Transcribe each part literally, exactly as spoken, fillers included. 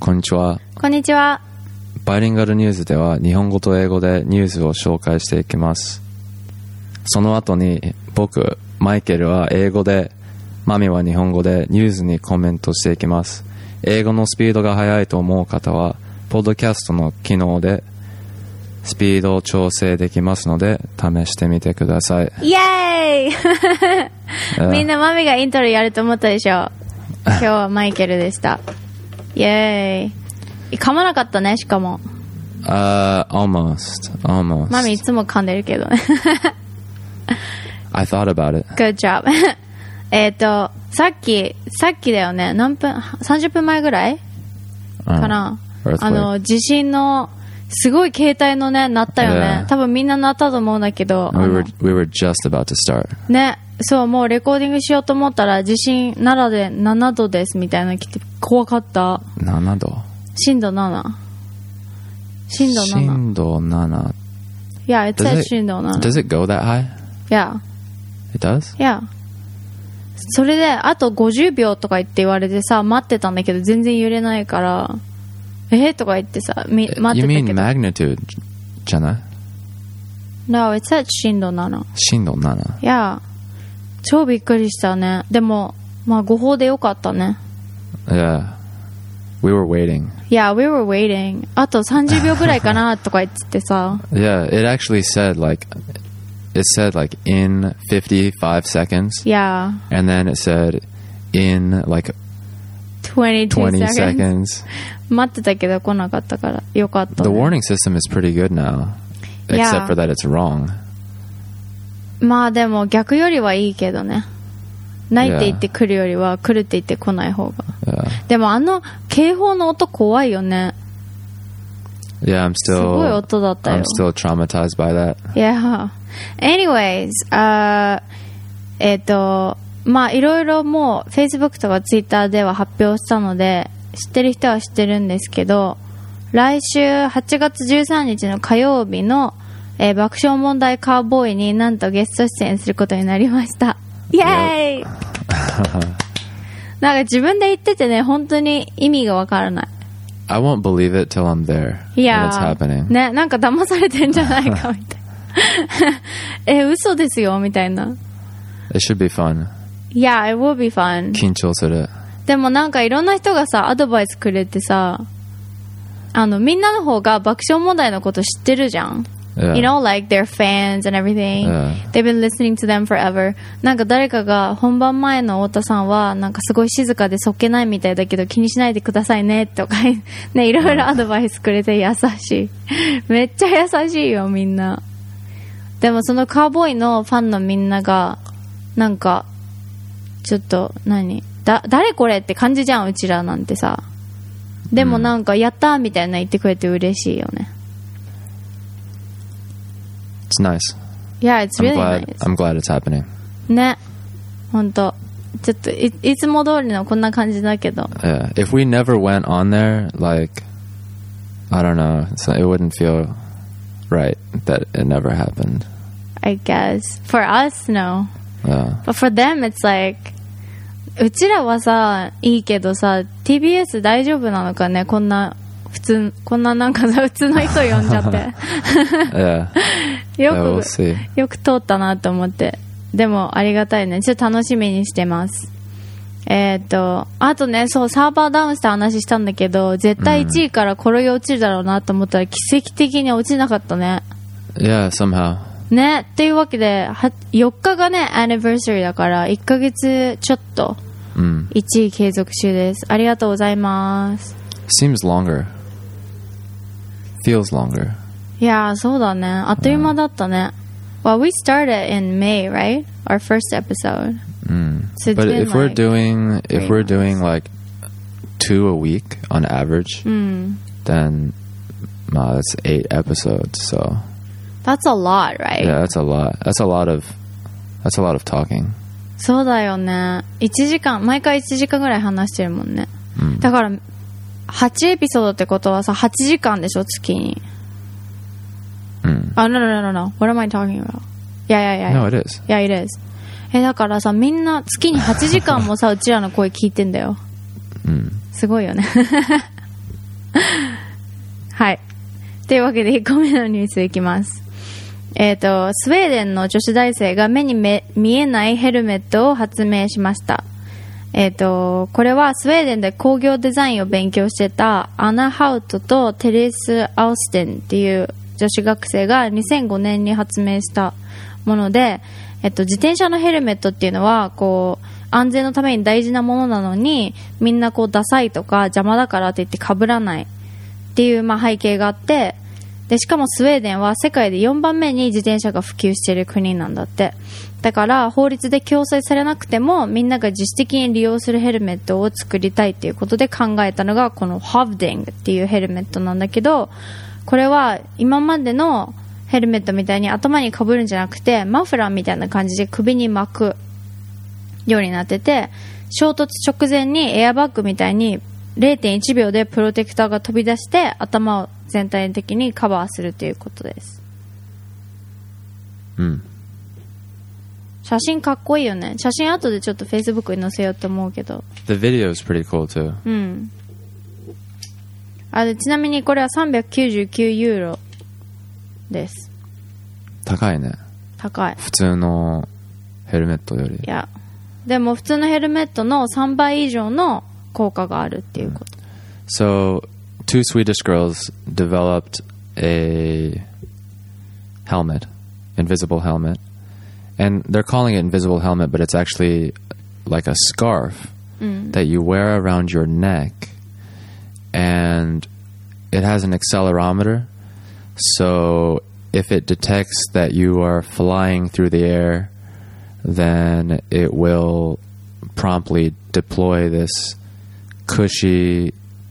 こんにちは。 こんにちは。 バイリンガルニュースでは日本語と英語でニュースを紹介していきます。その後に僕、マイケルは英語で、マミは日本語でニュースにコメントしていきます。英語のスピードが速いと思う方は、ポッドキャストの機能でスピードを調整できますので、試してみてください。 イエーイみんなマミがイントロやると思ったでしょ。今日はマイケルでした。イエーイ。噛まなかったね、しかも。 Uh, almost, almost. マミいつも噛んでるけどね。 I thought about it. Good job. えっと、さっき、さっきだよね。何分、さんじゅっぷんまえぐらいかな。 Uh, あの、地震の、すごい携帯のね、鳴ったよね。 Yeah. 多分みんな鳴ったと思うんだけど。 We were, we were just about to start. ね。そう、もうレコーディングしようと思ったら、地震ななでななどですみたいなの来て、怖かった。 ななど震度なな。震度なな。 震度なな。 Yeah, it says 震度なな。 Does it go that high? Yeah. It does? Yeah. それで、あとごじゅうびょうとか言って言われてさ、待ってたんだけど、全然揺れないから、えとか言ってさ、み待ってたけど。 You mean magnitude じゃない？ No, it said 震度なな。 震度なな。 Yeah. 超びっくりしたね。でも、まあ誤報でよかったね。 Yeah. We were waiting. Yeah, we were waiting. あとさんじゅうびょうぐらいかなとか言ってさ。 Yeah, it actually said like, it said like in fifty-five seconds. Yeah. And then it said in like twenty-two twenty seconds. seconds. 待ってたけど来なかったからよかった、ね。 The warning system is pretty good now. Except Yeah. for that it's wrong. まあでも逆よりはいいけどね。ないって言って来るよりは来るって言って来ない方が。 Yeah. でもあの警報の音怖いよね。 Yeah, I'm すごい still, 音だったよ。 I'm still traumatized by that. Yeah. Anyways, uh, えっと、まあいろいろもう Facebook とか Twitter では発表したので、知ってる人は知ってるんですけど、来週はちがつじゅうさんにちの火曜日の、えー、爆笑問題カーボーイになんとゲスト出演することになりました。イエーイなんか自分で言っててね、本当に意味がわからない。 I won't believe it till I'm there. いや When it's happening. ね、なんか騙されてんじゃないかみたいな。え、嘘ですよみたいな。 It should be fun. Yeah, it will be fun. 緊張する。 でもなんかいろんな人がさ、アドバイスくれてさ、あの、みんなの方が爆笑問題のこと知ってるじゃん。 Yeah. You know, like they're fans and everything. Yeah. They've been listening to them forever. なんか誰かが本番前の太田さんはなんかすごい静かでそっけないみたいだけど気にしないでくださいねとかね、いろいろアドバイスくれて優しい。めっちゃ優しいよみんな。でもそのカーボーイのファンのみんながなんかちょっと何だ誰これって感じじゃんうちらなんてさ。でもなんかやったーみたいな言ってくれて嬉しいよね。 It's nice. Yeah, it's I'm really glad, nice. I'm glad it's happening. ね、本当。ちょっと い, いつも通りのこんな感じだけど。 Yeah. If we never went on there, like, I don't know, so it wouldn't feel right that it never happened. I guess. For us, no. Yeah. But for them, it's like, うちらはさ、いいけどさ、ティービーエス 大丈夫なのかね、こんな、普通、こんななんかさ、普通の人呼んじゃって。 Yeah. よ Yeah, we'll く、 see. よく通ったなと思って。でも、ありがたいね。ちょっと楽しみにしてます。えーっと、あとね、そう、サーバーダウンした話したんだけど、絶対いちいから転げ落ちるだろうなと思ったら、奇跡的に落ちなかったね。 Yeah, somehow. ね、っていうわけで、はよっかがね、アニバーサリーだから、いっかげつちょっと、いちい継続中です。ありがとうございます。 Seems longer. Feels longer. いやー、そうだね。あっという間だったね。Well, we started in May, right? Our first episode. Mm. So it's But been if we're like doing, if three we're months. doing like two a week on average, Mm. then uh, that's eight episodes. So That's a lot, right? yeah, that's a lot. That's a lot of, that's a lot of talking. そうだよね。いちじかん、毎回いちじかんぐらい話してるもんね。 Mm. だから、はちエピソードってことはさ、はちじかんでしょ、月に。 Mm. Oh, no, no, no, no, no. What am I talking about? Yeah, yeah, yeah. No, it is. Yeah, it is. え、だからさ、みんな月にはちじかんもさ、うちらの声聞いてんだよ。 Mm. すごいよね。 はい。というわけでいっこめのニュースいきます。えっと、スウェーデンの女子大生が目にめ見えないヘルメットを発明しました。えっと、これはスウェーデンで工業デザインを勉強してたアナ・ハウトとテレス・アウステンっていう女子学生がにせんごねんに発明したもので、えっと、自転車のヘルメットっていうのはこう安全のために大事なものなのに、みんなこうダサいとか邪魔だからって言って被らないっていうまあ背景があって、でしかもスウェーデンは世界でよんばんめに自転車が普及している国なんだって。だから法律で強制されなくてもみんなが自主的に利用するヘルメットを作りたいっていうことで考えたのがこのハブディングっていうヘルメットなんだけど、これは今までのヘルメットみたいに頭に被るんじゃなくてマフラーみたいな感じで首に巻くようになってて、衝突直前にエアバッグみたいに れいてんいちびょうでプロテクターが飛び出して頭を全体的にカバーするということです。 うん。 写真かっこいいよね。写真後でちょっと Facebook に載せようと思うけど。 The video is pretty cool too. うん。あ、でちなみにこれはさんびゃくきゅうじゅうきゅうユーロです。 高いね。 高い。 普通のヘルメットより。いや、でも普通のヘルメットのさんばい以上の効果があるっていうこと。 So, two Swedish girls developed a helmet, invisible helmet, and they're calling it invisible helmet, but it's actually like a scarf mm. that you wear around your neck, and it has an accelerometer, so if it detects that you are flying through the air, then it will promptly deploy this cushy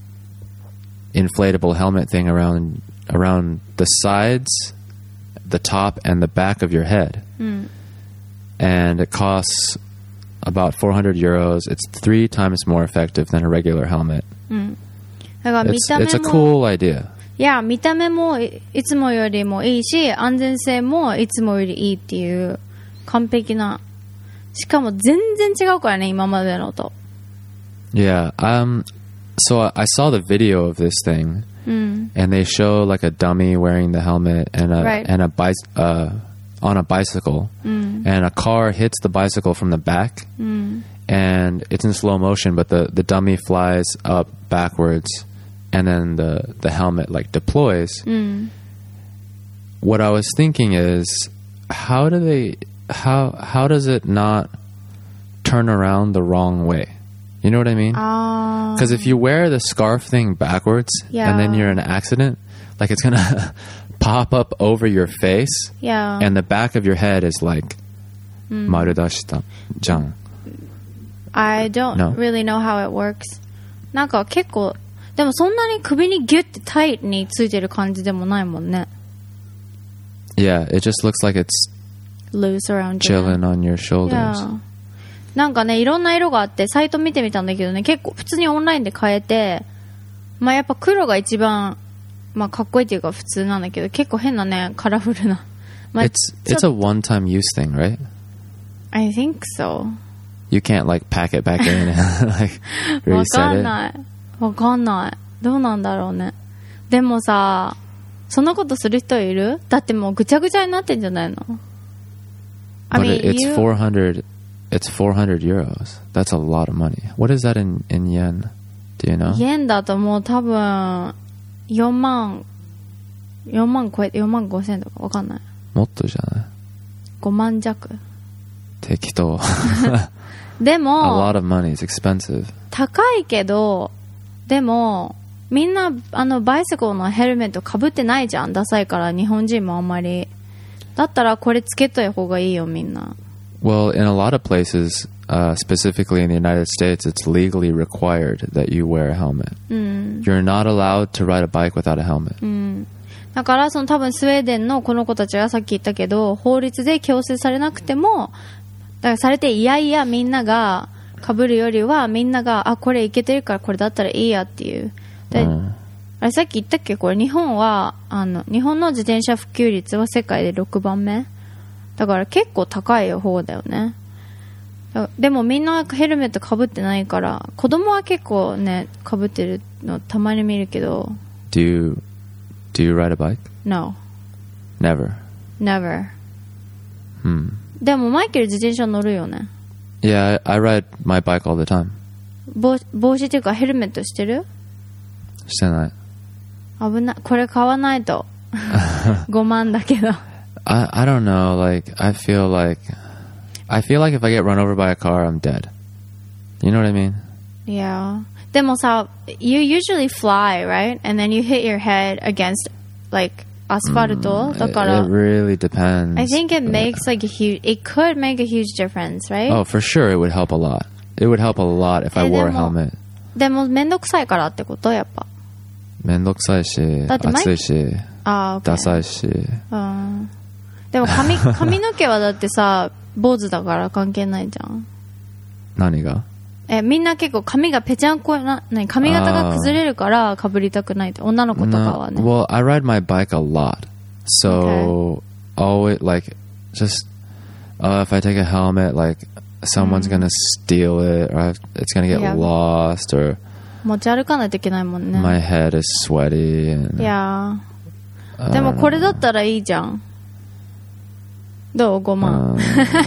inflatable helmet thing around around the sides, the top, and the back of your head. Mm. And it costs about four hundred euros. It's three times more effective than a regular helmet. Mm. It's, it's a cool idea. いや、見た目もいつもよりもいいし、安全性もいつもよりいいっていう完璧な。しかも全然違うからね、今までのと。 Yeah, um, so I saw the video of this thing, mm. and they show like a dummy wearing the helmet and a right. and a bic- uh, on a bicycle, mm. and a car hits the bicycle from the back, mm. and it's in slow motion, but the, the dummy flies up backwards, and then the, the helmet like deploys. Mm. What I was thinking is, how do they, how how does it not turn around the wrong way? You know what I mean? Because um, if you wear the scarf thing backwards, yeah. and then you're in an accident, like it's gonna pop up over your face, yeah. and the back of your head is like mm. marudashita jan. I don't No? really know how it works. なんか結構でもそんなに首にギュッてタイについてる感じでもないもんね。 Yeah, it just looks like it's loose around chilling on your shoulders. Yeah. なんかね、いろんな色があってサイト見てみたんだけどね、結構普通にオンラインで買えて、まあやっぱ黒が一番まあかっこいいっていうか普通なんだけど、結構変なねカラフルな。まあ、 it's it's a one-time use thing, right? I think so. You can't like pack it back in and like わか reset ん it. ない。わかんない。どうなんだろうね。でもさ、そんなことする人いる？だってもうぐちゃぐちゃになってんじゃないの？ I But mean, it, it's you... four hundred. It's four hundred euros. That's a lot of money. What is that in, in yen? Do you know? yen だともう多分よんまんよんまん超えてよんまんごせんとかわかんない。 もっとじゃない？ ごまん弱。 適当。 でも A lot of money is expensive. 高いけど、でもみんなあのバイシクルのヘルメット被ってないじゃん。ダサいから日本人もあんまり。だったらこれつけといた方がいいよみんな。 Well, in a lot of places, uh, specifically in the United States, it's legally required that you wear a helmet. うん。 You're not allowed to ride a bike without a helmet. うん。だからその多分スウェーデンのこの子たちはさっき言ったけど法律で強制されなくても、だからされていやいやみんなが被るよりはみんながあこれいけてるからこれだったらいいやっていう。で、うん、あれさっき言ったっけこれ日本はあの日本の自転車普及率は世界でろくばんめだから結構高い方だよね。でもみんなヘルメット被ってないから子供は結構ね被ってるのたまに見るけど。 Do you Do you ride a bike? No. Never. Never. Hmm. でもマイケル自転車乗るよね。 Yeah, I, I ride my bike all the time. 帽帽子っていうかヘルメットしてる？ してない。 危ない。これ買わないと。ごまんだけど。 I, I don't know, like, I feel like, I feel like if I get run over by a car, I'm dead. You know what I mean? Yeah. でもさ、you usually fly, right? And then you hit your head against, like, アスファルト、 mm, だから it, it really depends. I think it makes like a huge, it could make a huge difference, right? Oh, for sure it would help a lot. It would help a lot if I wore a helmet. でもめんどくさいからってことやっぱ。 めんどくさいし、暑いし、 あ、 ダサいし。 うん。でも髪髪の毛はだってさ、坊主だから関係ないじゃん。 何が？ え、みんな結構髪がぺちゃんこな、何髪型が崩れるから被りたくないって。女の子とかはね。 No, well, I ride my bike a lot. So, Okay. always, like, just, uh, if I take a helmet, like, someone's gonna steal it, or I've, it's gonna get Yeah. lost, or 持ち歩かないといけないもんね。 my head is sweaty. And, いやー。でもこれだったらいいじゃん。どう ?ごまん。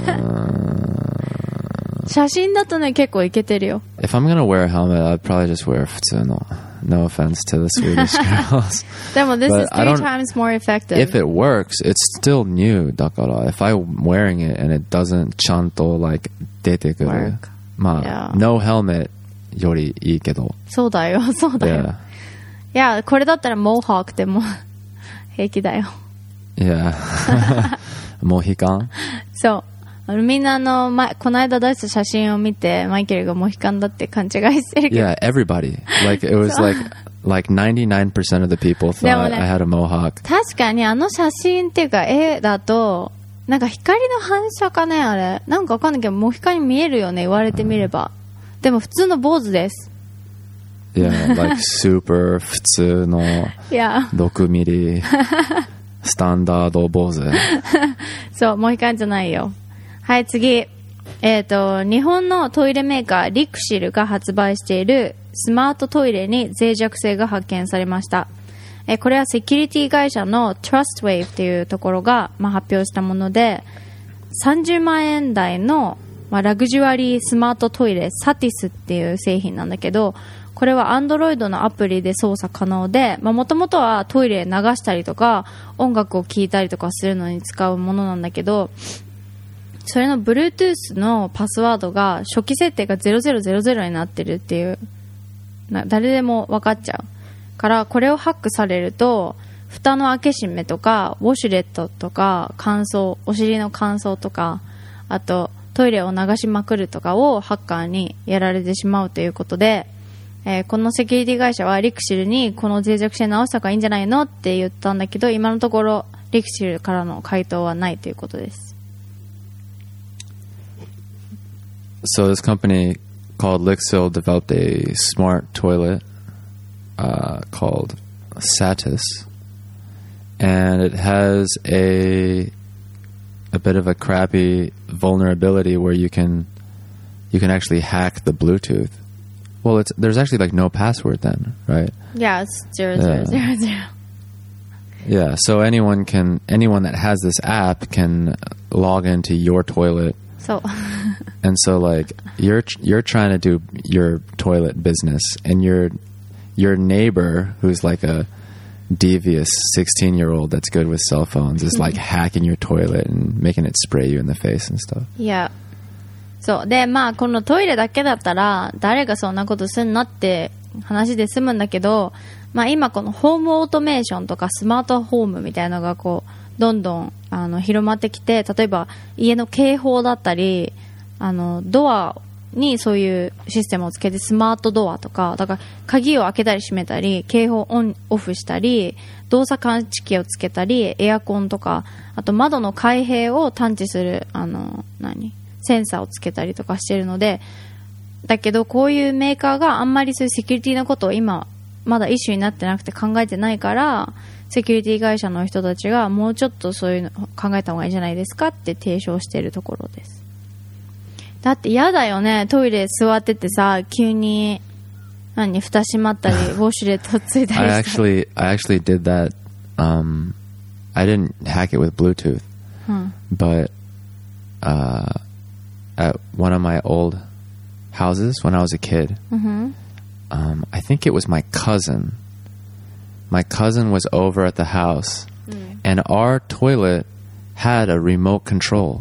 写真だとね、結構いけてるよ。 If I'm gonna wear a helmet, I'd probably just wear 普通の。No offense to the Swedish girls. でも this But is I three don't- times more effective. If it works, it's still new. だから、if I'm wearing it and it doesn't ちゃんと like 出てくる。 Work. まあ、 Yeah. no helmet よりいいけど。 そうだよ、そうだよ。 Yeah. いや、これだったらモーハークでも平気だよ。 Yeah. モヒカン？ そう。あのみんなあの、ま、この間出した写真を見て、マイケルがモヒカンだって勘違いしてるけど。 Yeah, everybody. Like, it was like, like ninety-nine percent of the people でも thought ね I had a mohawk. 確かにあの写真っていうか絵だと、なんか光の反射かね、あれ。なんかわかんないけど、モヒカンに見えるよね、言われてみれば。でも普通の坊主です。 Yeah, like super 普通のいや、 ろくミリスタンダード坊主。 そう、モヒカンじゃないよ。はい、次。えっと、日本のトイレメーカー、リクシルが発売しているスマートトイレに脆弱性が発見されました。えーこれはセキュリティ会社の TrustWave っていうところが、まあ、発表したもので、さんじゅうまんえん台の、まあ、ラグジュアリースマートトイレ、サティスっていう製品なんだけど、これは Android のアプリで操作可能で、まあ、もともとはトイレ流したりとか、音楽を聴いたりとかするのに使うものなんだけど、それの Bluetooth のパスワードが初期設定がゼロゼロゼロゼロになってるっていう、な誰でも分かっちゃうから、これをハックされると蓋の開け閉めとかウォシュレットとか乾燥、お尻の乾燥とか、あとトイレを流しまくるとかをハッカーにやられてしまうということで、えーこのセキュリティ会社はリクシルにこの脆弱性直した方がいいんじゃないのって言ったんだけど、今のところリクシルからの回答はないということです。 So this company called Lixil developed a smart toilet uh, called Satis, and it has a a bit of a crappy vulnerability where you can you can actually hack the Bluetooth. Well, it's there's actually like no password then, right? Yeah, it's zero zero zero zero. Yeah, so anyone can anyone that has this app can log into your toilet. そう。 And so, like, you're you're trying to do your toilet business, and your your neighbor, who's like a devious sixteen-year-old that's good with cell phones, is like hacking your toilet and making it spray you in the face and stuff. いや、そう。で、まあ、このトイレだけだったら、誰がそんなことすんのって話で済むんだけど、まあ今このホームオートメーションとかスマートホームみたいなのがこう、どんどんあの広まってきて、例えば家の警報だったり、あのドアにそういうシステムをつけてスマートドアとか、だから鍵を開けたり閉めたり、警報オンオフしたり、動作感知器をつけたり、エアコンとか、あと窓の開閉を探知するあの何センサーをつけたりとかしてるので、だけどこういうメーカーがあんまりそういうセキュリティのことを今まだイシューになってなくて考えてないから、セキュリティ会社の人たちがもうちょっとそういうの考えた方がいいんじゃないですかって提唱しているところです。だって嫌だよね、トイレ座っててさ、急に何蓋閉まったりウォシュレットついたり I したら。 actually I actually did that um, I didn't hack it with Bluetooth, Hmm. but uh, at one of my old houses when I was a kid, Mm-hmm. um, I think it was my cousin. My cousin was over at the house, Mm. and our toilet had a remote control.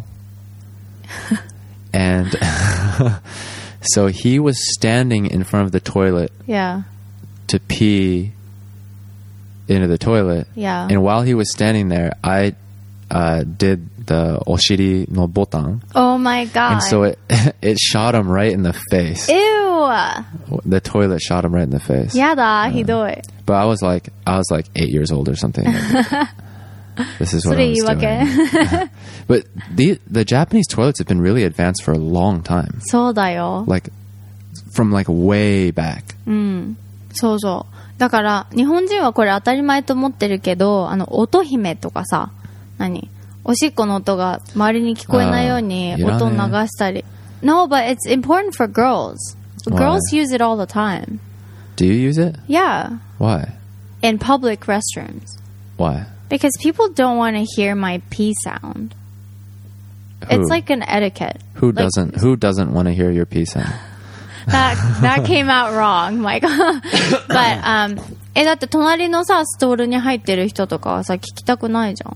And so he was standing in front of the toilet Yeah. to pee into the toilet. Yeah. And while he was standing there, I uh, did the oshiri no botan. Oh my god. And so it it shot him right in the face. Ew. The toilet shot him right in the face. やだ、ひどい。 But I was like, I was like eight years old or something. This is そ what I れ言 was い訳 doing. But the the Japanese toilets have been really advanced for a long time. そうだよ。 Like from like way back. そうそう。だから、日本人はこれ当たり前と思ってるけど、あの、音姫とかさ、何おしっこの音が周りに聞こえないようにあー音を流したり。No, but it's important for girls. Girls Why? use it all the time. Do you use it? Yeah. Why? In public restrooms. Why? Because people don't want to hear my pee sound. Who? It's like an etiquette. Who like- doesn't who doesn't want to hear your pee sound? That that came out wrong, Mike. But um えだって隣のさストールに入ってる人とかはさ聞きたくないじゃん。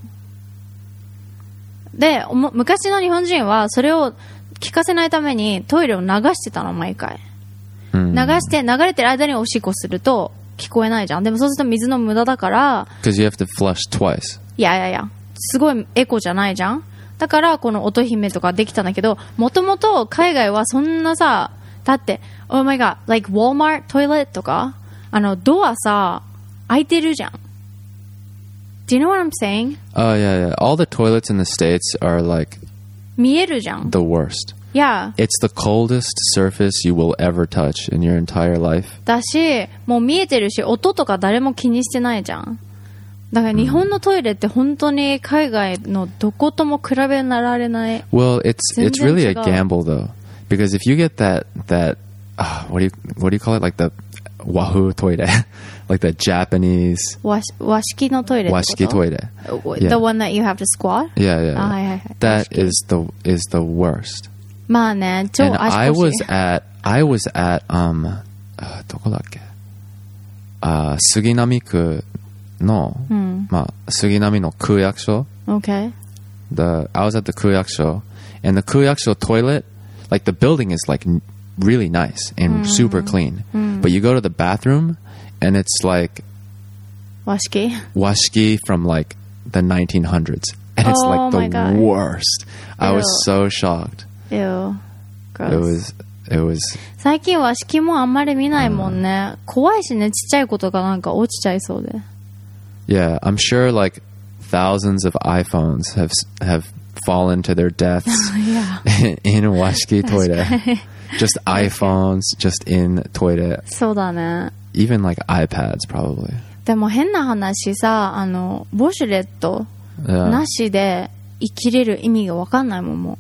で、おも昔の日本人はそれを聞かせないためにトイレを流してたの毎回。 Hmm. 流して流れてる間におしっこすると聞こえないじゃん。でもそうすると水の無駄だから、 Because you have to flush twice. いやいやいや、すごいエコじゃないじゃん。だからこの音姫とかできたんだけど、もともと海外はそんなさ、だって、Oh my god, like Walmart toilet とか、あの、ドアさ、開いてるじゃん。Do you know what I'm saying? Oh yeah, yeah. All the toilets in the States are like 見えるじゃん。 the worst. Yeah. It's the coldest surface you will ever touch in your entire life. だし、もう見えてるし、音とか誰も気にしてないじゃん。だから日本のトイレって本当に海外のどことも比べられない。 Well, it's it's really a 全然違う。 gamble though, because if you get that that uh, what do you what do you call it, like the Wahoo toilet, like the Japanese 和し和式のトイレってこと washiki toilet. The Yeah. one that you have to squat? Yeah, yeah. あ、 yeah. はいはいはい。 That is the is the worst. まあね、超 And 足 I 腰。 was at I was at um uh, どこだっけ? Uh, 杉並区の、まあ、杉並の区役所 Okay. the I was at the Kuyakusho, and the Kuyakusho toilet, like the building is like n- really nice and super clean, but you go to the bathroom and it's like 和式 washiki from like the nineteen hundreds, and it's Oh like my the God. worst. I was Ew. so shocked. Ew. It Gross. was it was 最近和式もあんまり見ないもんね。怖いしね、ちっちゃいことがなんか落ちちゃいそうで。 yeah. I'm sure like thousands of iPhones have have fallen to their deaths Yeah. in washiki toilet. Just iPhones, just in toilet. そうだね。 Even like iPads, probably. でも変な話さ、あの、ウォシュレット Yeah. なしで生きれる意味がわかんないもん、も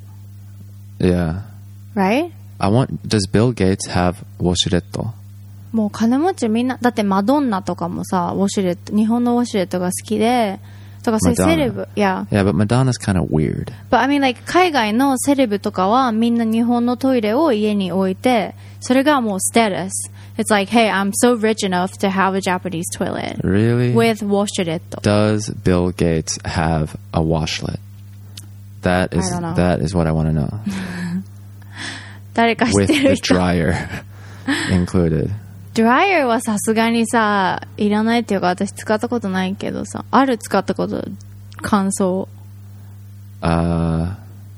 Yeah. う。Right? I want. Does Bill Gates have washiretto? もう金持ちみんな、だってマドンナとかもさ、ウォシュレット、日本のウォシュレットが好きで、とかそういうセレブ、いや。 Yeah, but Madonna's kind of weird. But I mean like 海外のセレブとかはみんな日本のトイレを家に置いて、それがもうステータス。It's like, hey, I'm so rich enough to have a Japanese toilet Really? with ウォシュレット。 Does Bill Gates have a washlet? That is I don't know. that is what I want to know. 誰か知っ With て the る人。 dryer included. ドライヤーはさすがにさ、いらないっていうか私使ったことないけどさ、ある使ったこと、感想。 Uh,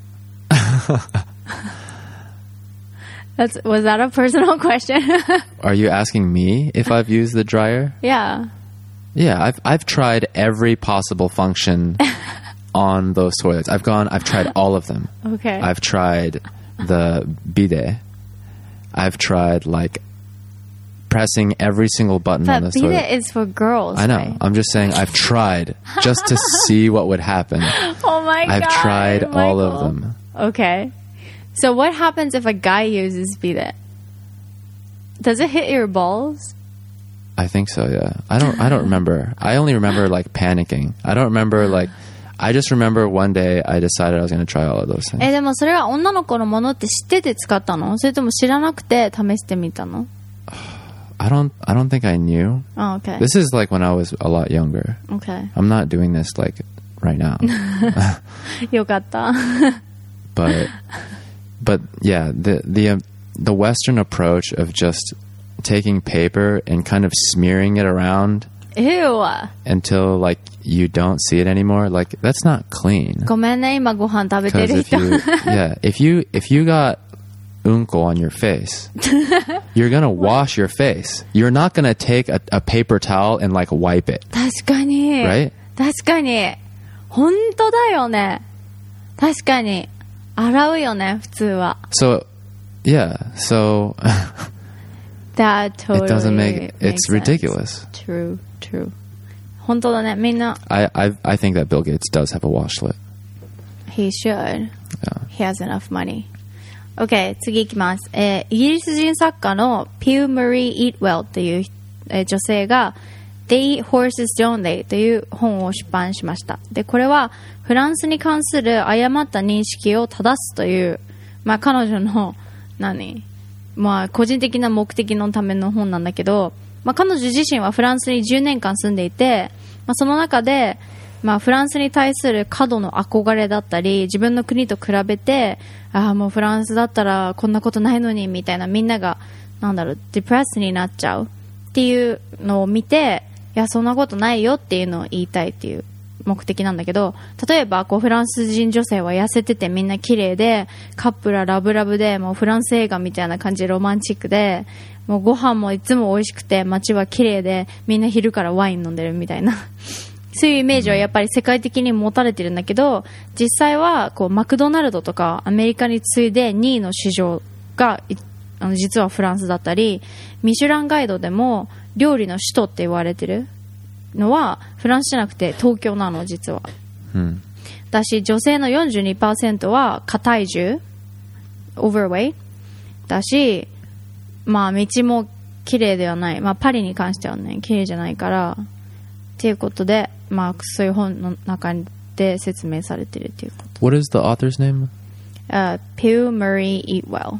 That's, was that a personal question? are you asking me if I've used the dryer? Yeah. Yeah, I've I've tried every possible function on those toilets. I've gone. I've tried all of them. Okay. I've tried the bidet. I've tried like pressing every single button on But this toilet. bidet is for girls. I know. right? I'm just saying I've tried just to see what would happen. Oh my I've god. tried all of Michael. them. Okay. So what happens if a guy uses bidet? Does it hit your balls? I think so, yeah. I don't I don't remember. I only remember like panicking. I don't remember like I just remember one day I decided I was going to try all of those things. え、でもそれは女の子のものって知ってて使ったの？それとも知らなくて試してみたの？ I don't I don't think I knew. Oh, okay. This is like when I was a lot younger. Okay. I'm not doing this like right now. よかった。 but but yeah, the the um, the Western approach of just taking paper and kind of smearing it around Ew. until like you don't see it anymore, like that's not clean. ごめんね、今ご飯食べて Because る if 人。 you yeah, if you if you got unko on your face, you're gonna wash your face. You're not gonna take a, a paper towel and like wipe it. 確かに。 Right? 確かに。本当だよね。確かに。洗うよね、普通は。 So yeah, so That totally it doesn't make it's makes ridiculous. sense. True, true. 本当だね、みんな。 I I I think that Bill Gates does have a washlet. He should. Yeah. He has enough money. OK, 次いきます。えーイギリス人作家のピュー・マリー・イートウェルという、えー女性が They Eat Horses, Don't They? という本を出版しました。で、これはフランスに関する誤った認識を正すという、まあ彼女の、何まあ個人的な目的のための本なんだけど、まあ彼女自身はフランスにじゅうねんかん住んでいて、まあその中で、まあフランスに対する過度の憧れだったり、自分の国と比べて、ああもうフランスだったらこんなことないのにみたいな、みんながなんだろうデプレスになっちゃうっていうのを見て、いやそんなことないよっていうのを言いたいっていう目的なんだけど、例えばこうフランス人女性は痩せててみんな綺麗で、カップルはラブラブで、もうフランス映画みたいな感じでロマンチックで、もうご飯もいつも美味しくて街は綺麗で、みんな昼からワイン飲んでるみたいなそういうイメージはやっぱり世界的に持たれてるんだけど、実際はこうマクドナルドとかアメリカに次いでにいの市場があの実はフランスだったり、ミシュランガイドでも料理の首都って言われてるのはフランスじゃなくて東京なの実は、 うん、 だし女性の よんじゅうにパーセント は過体重 overweight だし、まあ道も綺麗ではない、まあパリに関してはね綺麗じゃないからっていうことで、まあそういう本の中で説明されてるっていうこと。 What is the author's name? Uh, Pew Marie Eatwell.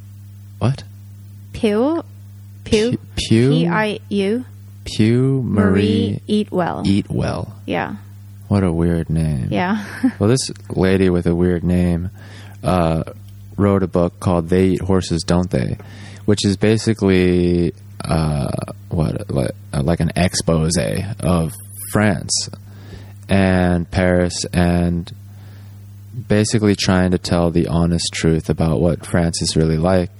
What? Pew Pew Pew P I U Pew Marie Eatwell. Eatwell. Yeah. What a weird name. Yeah. Well, this lady with a weird name uh, wrote a book called They Eat Horses, Don't They? Which is basically uh, what like, like an expose of France and Paris, and basically trying to tell the honest truth about what France is really like.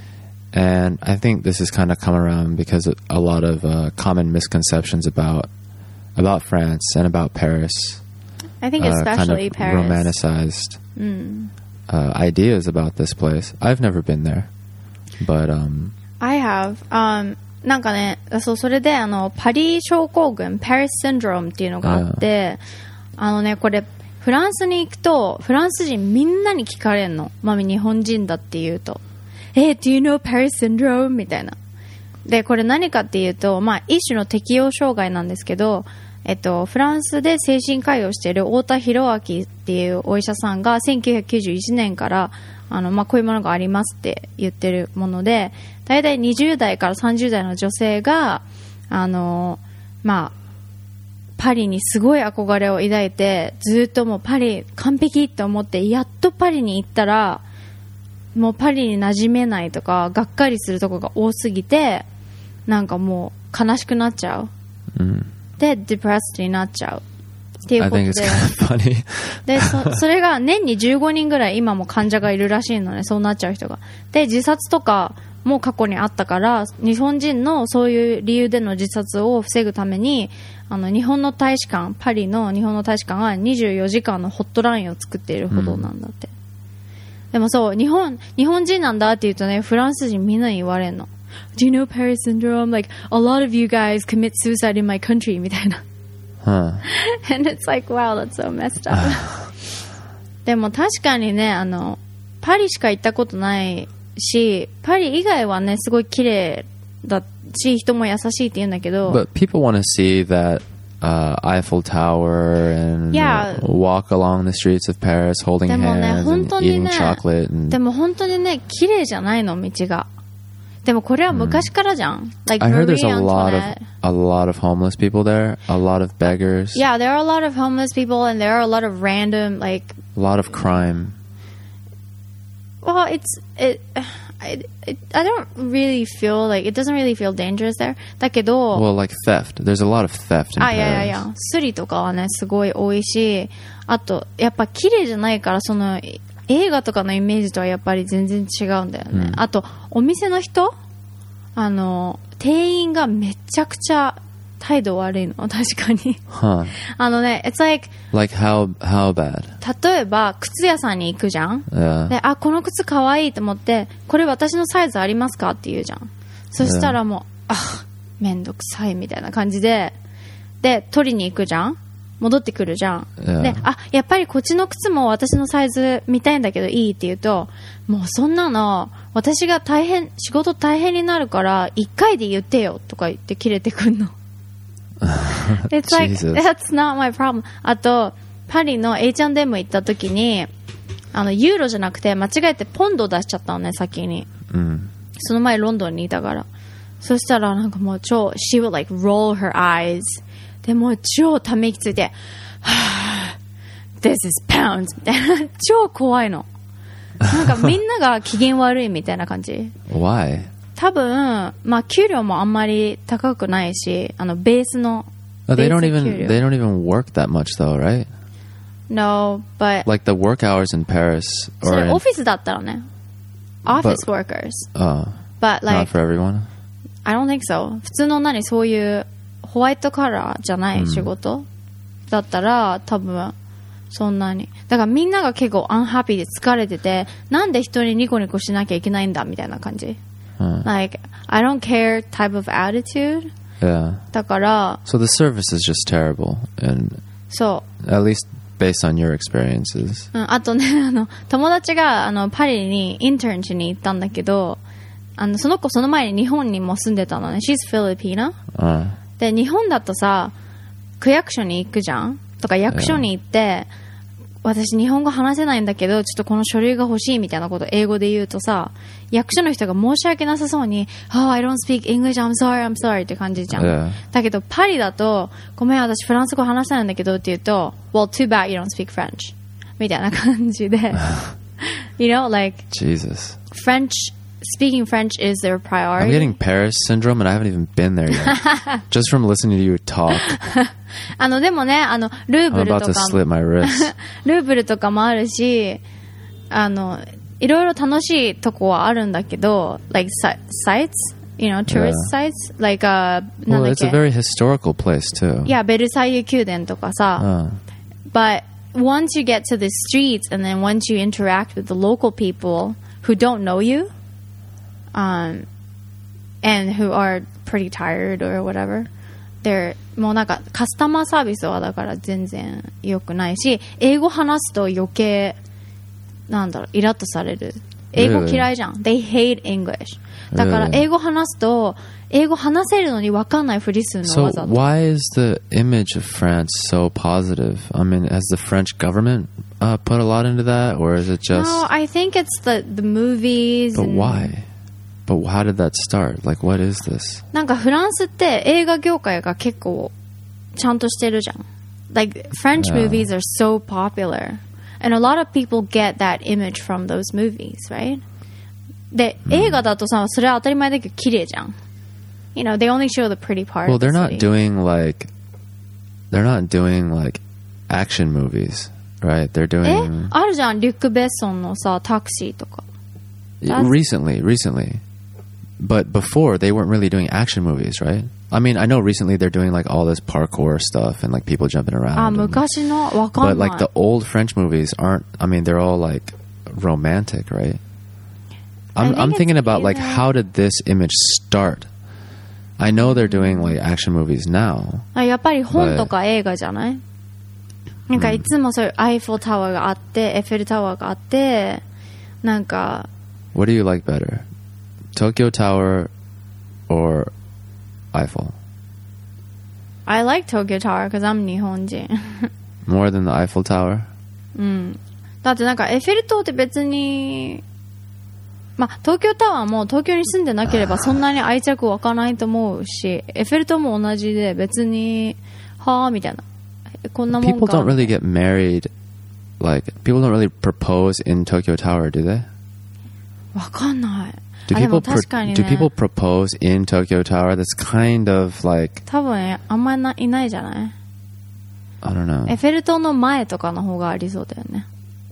And I think this has kind of come around because of a lot of uh, common misconceptions about about France and about Paris. I think uh, especially kind of Paris. romanticized Mm. uh, ideas about this place. I've never been there, but um, I have. Um, なんかね、そう、それであのパリ症候群 Paris Syndrome っていうのがあって、あのね、これフランスに行くとフランス人みんなに聞かれるの。まあ日本人だって言うと、え、do you know Paris Syndrome? みたいな。で、これ何かっていうと、まあ一種の適応障害なんですけど、えっと、フランスで精神科医をしている太田博明っていうお医者さんがせんきゅうひゃくきゅうじゅういちねんからあの、まあ、こういうものがありますって言ってるもので、だいたいにじゅう代からさんじゅう代の女性があの、まあ、パリにすごい憧れを抱いて、ずっともうパリ完璧って思って、やっとパリに行ったらもうパリに馴染めないとかがっかりするところが多すぎて、なんかもう悲しくなっちゃう、 mm. で、depressed になっちゃうっていうことで、 I think it's kind of funny. で そ, それが年にじゅうごにんぐらい今も患者がいるらしいのね、そうなっちゃう人が。で、自殺とかも過去にあったから、日本人のそういう理由での自殺を防ぐために、あの日本の大使館、パリの日本の大使館がにじゅうよじかんのホットラインを作っているほどなんだって、うん、でもそう、日本日本人なんだって言うとね、フランス人みんなに言われるの。Do you know Paris Syndrome? Like, a lot of you guys commit suicide in my country みたいな。 Huh. And it's like, wow, that's so messed up. でも確かにね、あのパリしか行ったことないし、パリ以外はねすごい綺麗だしい人も優しいって言うんだけど、 But people want to see that uh, Eiffel Tower and Yeah. uh, walk along the streets of Paris holding でもね hands 本 and 当に eating ね chocolate. And でも本当にね綺麗じゃないの道が。でもこれは昔からじゃん。Like I heard there's Marie a lot of Antoinette. a lot of homeless people there, a lot of beggars, Yeah, there are a lot of homeless people and there are a lot of random like. a lot of crime. Well, it's it. I, it, I don't really feel like it doesn't really feel dangerous there. だけど、 Well, like theft. There's a lot of theft in あ、いやいやい Paris. や、スリとかはねすごい多いし、あとやっぱ綺麗じゃないからその映画とかのイメージとはやっぱり全然違うんだよね。 うんあとお店の人、あの店員がめちゃくちゃ態度悪いの確かに。 Huh. あのね、it's like Like how how bad? 例えば靴屋さんに行くじゃん。 Yeah. で、あ、この靴かわいいと思って、これ私のサイズありますかって言うじゃん。そしたらもう、あ、めんどくさいみたいな感じで、で、取りに行くじゃん。戻ってくるじゃん。 Yeah. で、あ、やっぱりこっちの靴も私のサイズ見たいんだけどいいって言うと、もうそんなの、私が大変、仕事大変になるから、一回で言ってよとか言って切れてくんの。It's like, Jesus. that's not my problem. あと、パリの エイチアンドエム 行った時に、あの、ユーロじゃなくて間違えてポンド出しちゃったのね、先に。 Mm. その前ロンドンにいたから。そしたらなんかもう超、she would like roll her eyes. で、もう超ため息ついて、はぁ、this is pounds みたいな。超怖いの。なんかみんなが機嫌悪いみたいな感じ。 Why? 多分、まあ給料もあんまり高くないし、あの、ベースの、 Oh, they don't ベース給 even 料。 they don't even work that much though, right? No, but Like the work hours in Paris そ or れ in, オフィスだったらね。office workers. oh, But not like, for everyone. I don't think so. 普通の何そういうホワイトカラーじゃない仕事、だったら多分そんなに。だからみんなが結構アンハッピーで疲れてて、なんで人にニコニコしなきゃいけないんだみたいな感じ。 Huh. Like, I don't care type of attitude. Yeah. だから、 So the service is just terrible, and そ at least based on your experiences. う。うん、あとね、あの、友達があのパリにインターンしに行ったんだけど、あの、その子その前に日本にも住んでたのね。She's Filipina. Uh, で、日本だとさ、区役所に行くじゃんとか役所に行って、私日本語話せないんだけど、ちょっとこの書類が欲しいみたいなことを英語で言うとさ、役所の人が申し訳なさそうに、Oh, I don't speak English, I'm sorry, I'm sorry って感じじゃん。 Yeah. だけどパリだと、ごめん私フランス語話せないんだけどって言うと、Well, too bad you don't speak French みたいな感じでYou know, like Jesus. French, speaking French is their priority. I'm getting Paris syndrome, and I haven't even been there yet. Just from listening to you talk, あの、でもね、あの、ルー I'm ブル about と to か slit my wrist. ルーブルとかもあるし、あの、いろいろ楽しいとこはあるんだけど、like sites, you know, tourist sites, like, uh, なん Well, だっ it's a け very historical place too. いや、ベルサイユ宮殿とかさ、 Uh, but once you get to the streets and then once you interact with the local people who don't know you, um, and who are pretty tired or whatever, they're もうなんかカスタマーサービスはだから全然良くないし、英語話すと余計なんだろうイラッとされる。英語嫌いじゃん。They hate English. だから英語話すと英語話せるのに分かんないふりするの so わざと。 why is the image of France so positive? I mean, has the French government uh, put a lot into that, or is it just? No, I think it's the the movies. But and- why? But how did that start? Like, what is this? なんかフランスって映画業界が結構ちゃんとしてるじゃん。Like French Yeah. movies are so popular, and a lot of people get that image from those movies, right? で、映画だとさ、それは当たり前だけど綺麗じゃん。You know, they only show the pretty part. Well, of the they're not city. doing like, they're not doing like action movies, right? They're え doing あるじゃん、リュック・ベッソンのさ、タクシーとか。that's- recently, recently. But before, they weren't really doing action movies, right? I mean, I know recently they're doing like all this parkour stuff and like people jumping around. あ、 and- 昔のわか but んない。 like the old French movies aren't. I mean, they're all like romantic, right? I I'm think I'm it's thinking about like either- how did this image start? I know they're doing like action movies now. あやっぱり本とか映画じゃない、なんかいつもそういうアイフォルタワーがあってエッフェルタワーがあってなんか What do you like better, Tokyo Tower or Eiffel? I like Tokyo Tower because I'm 日本人 More than the Eiffel Tower? うんだってなんかエッフェル塔って別にまあ東京タワーも東京に住んでなければそんなに愛着湧かないと思うしエッフェル塔も同じで別にはぁみたいなこんなもんか People don't really get married like people don't really propose in Tokyo Tower, do they? わかんない Do あでも people 確かに pro- ね do people propose in Tokyo Tower? That's kind of like 多分あんまりないないじゃない I don't know. エッフェル塔の前とかの方がありそうだよね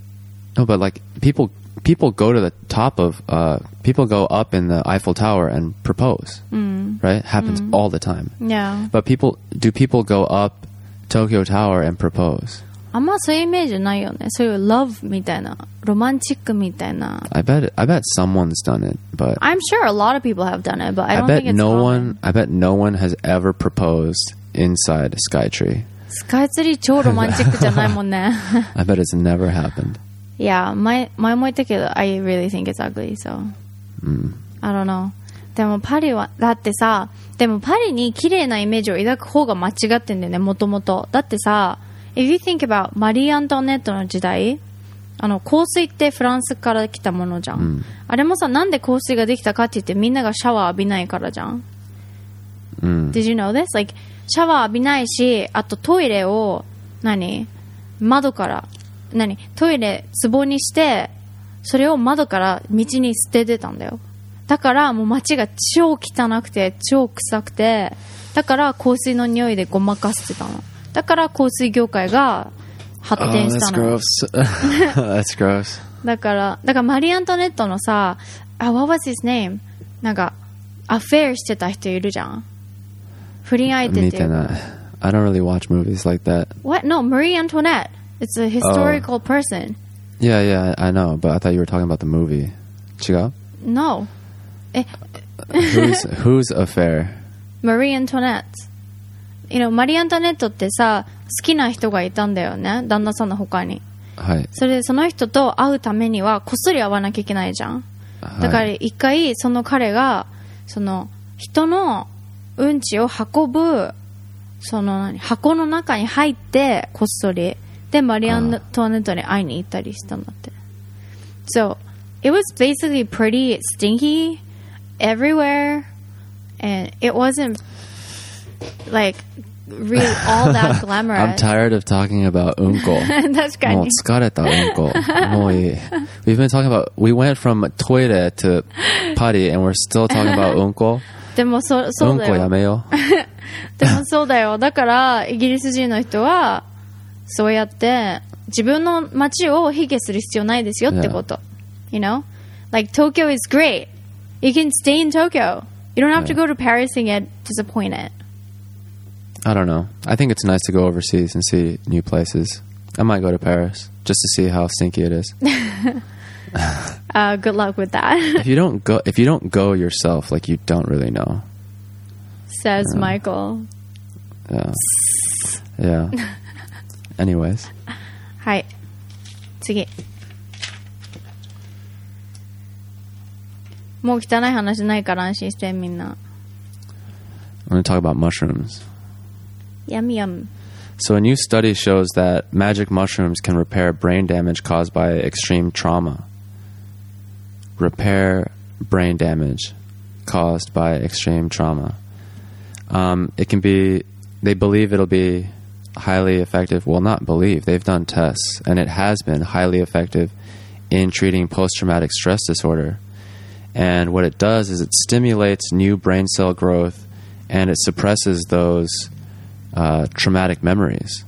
No, but like people people go to the top of uh people go up in the Eiffel Tower and propose. うん Right? Happens all the time. Yeah But people do people go up Tokyo Tower and propose? あんまそういうイメージないよねそういう love みたいなロマンチックみたいな I bet I bet someone's done it, but I'm sure a lot of people have done it but I I don't bet think it's no common. one I bet no one has ever proposed inside Skytree. スカイツリー超ロマンチックじゃないもんね I bet it's never happened. いや前前も言ったけど I really think it's ugly so、うん、I don't know でもパリはだってさでもパリに綺麗なイメージを抱く方が間違ってんだよねもともとだってさIf you think about マリー・アントワネットの時代あの香水ってフランスから来たものじゃん、うん、あれもさなんで香水ができたかって言ってみんながシャワー浴びないからじゃん、うん、Did you know this? Like シャワー浴びないしあとトイレを何窓から何トイレ壺にしてそれを窓から道に捨ててたんだよだからもう街が超汚くて超臭くてだから香水の匂いでごまかしてたのだから香水業界が発展したの。 Oh, that's gross. That's gross. だからだからマリー・アントネットのさ、あ、what was his name? なんかアフェアしてた人いるじゃん。不倫相手っていうか。 I don't really watch movies like that. What? No, Marie Antoinette. It's a historical oh. person. Yeah, yeah, I know, but I thought you were talking about the movie. 違う? No. え who's, who's affair? Marie Antoinette. You know, マリー・アントネットってさ好きな人がいたんだよね旦那さんの他に、 はい、 それでその人と会うためにはこっそり会わなきゃいけないじゃん、はい、だから一回その彼がその人のうんちを運ぶその何箱の中に入ってこっそりでマリー・アントワネットに会いに行ったりしたんだって So it was basically pretty stinky everywhere and it wasn't like really all that glamorous. I'm tired of talking about うんこ確かにもう疲れたうんこもういい We've been talking about we went from トイレ to パリ and we're still talking about うんこでもそそうだようんこやめよでもそうだよだからイギリス人の人はそうやって自分の街を卑下する必要ないですよってこと、yeah. You know? Like Tokyo is great. You can stay in Tokyo. You don't have yeah. to go to Paris and get disappointed. I don't know. I think it's nice to go overseas and see new places. I might go to Paris just to see how stinky it is. uh, good luck with that. if you don't go, if you don't go yourself, like you don't really know. Says yeah. Michael. Yeah. Yeah. Anyways. はい。次。もう汚い話ないから安心してみんな。 I'm going to talk about mushrooms. Yum yum. So a new study shows that magic mushrooms can repair brain damage caused by extreme trauma. Repair brain damage caused by extreme trauma. Um, it can be, they believe it'll be highly effective. Well, not believe, they've done tests, and it has been highly effective in treating post-traumatic stress disorder. And what it does is it stimulates new brain cell growth and it suppresses those uh, traumatic memories.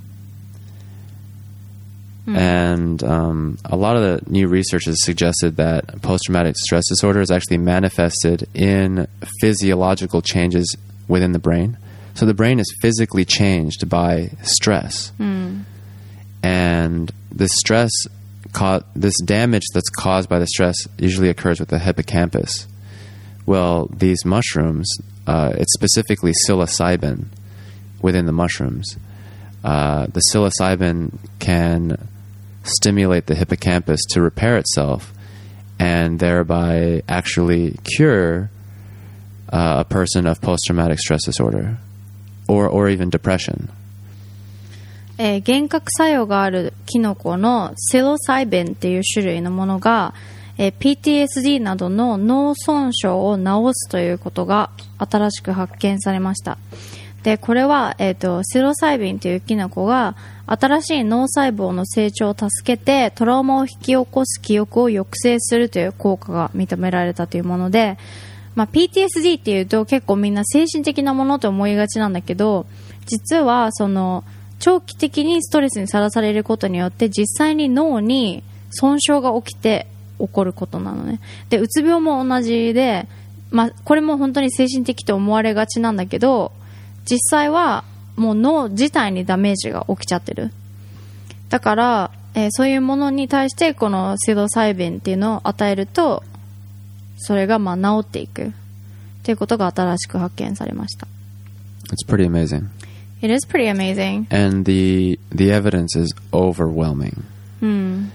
Mm. And um, a lot of the new research has suggested that post-traumatic stress disorder is actually manifested in physiological changes within the brain. So the brain is physically changed by stress. Mm. And the stress, ca- this damage that's caused by the stress usually occurs with the hippocampus. Well, these mushrooms, uh, it's specifically psilocybin within the mushrooms. Uh, the psilocybin can stimulate the hippocampus to repair itself and thereby actually cure uh, a person of post-traumatic stress disorder or, or even depression. えー、幻覚作用があるキノコのセロサイベンっていう種類のものが、えー、ピーティーエスディー などの脳損傷を治すということが新しく発見されました。で、これは、えーと、セロサイベンというキノコが新しい脳細胞の成長を助けてトラウマを引き起こす記憶を抑制するという効果が認められたというもので、まあ、ピーティーエスディー っていうと結構みんな精神的なものと思いがちなんだけど、実はその長期的にストレスにさらされることによって実際に脳に損傷が起きて起こることなのね。で、うつ病も同じで、まあ、これも本当に精神的と思われがちなんだけど、実際はもう脳自体にダメージが起きちゃってる。だから、えー、そういうものに対してこのセロサイベンっていうのを与えると、それがまあ治っていくっていうことが新しく発見されました。 It's pretty amazing. It is pretty amazing. And the the evidence is overwhelming. Mm.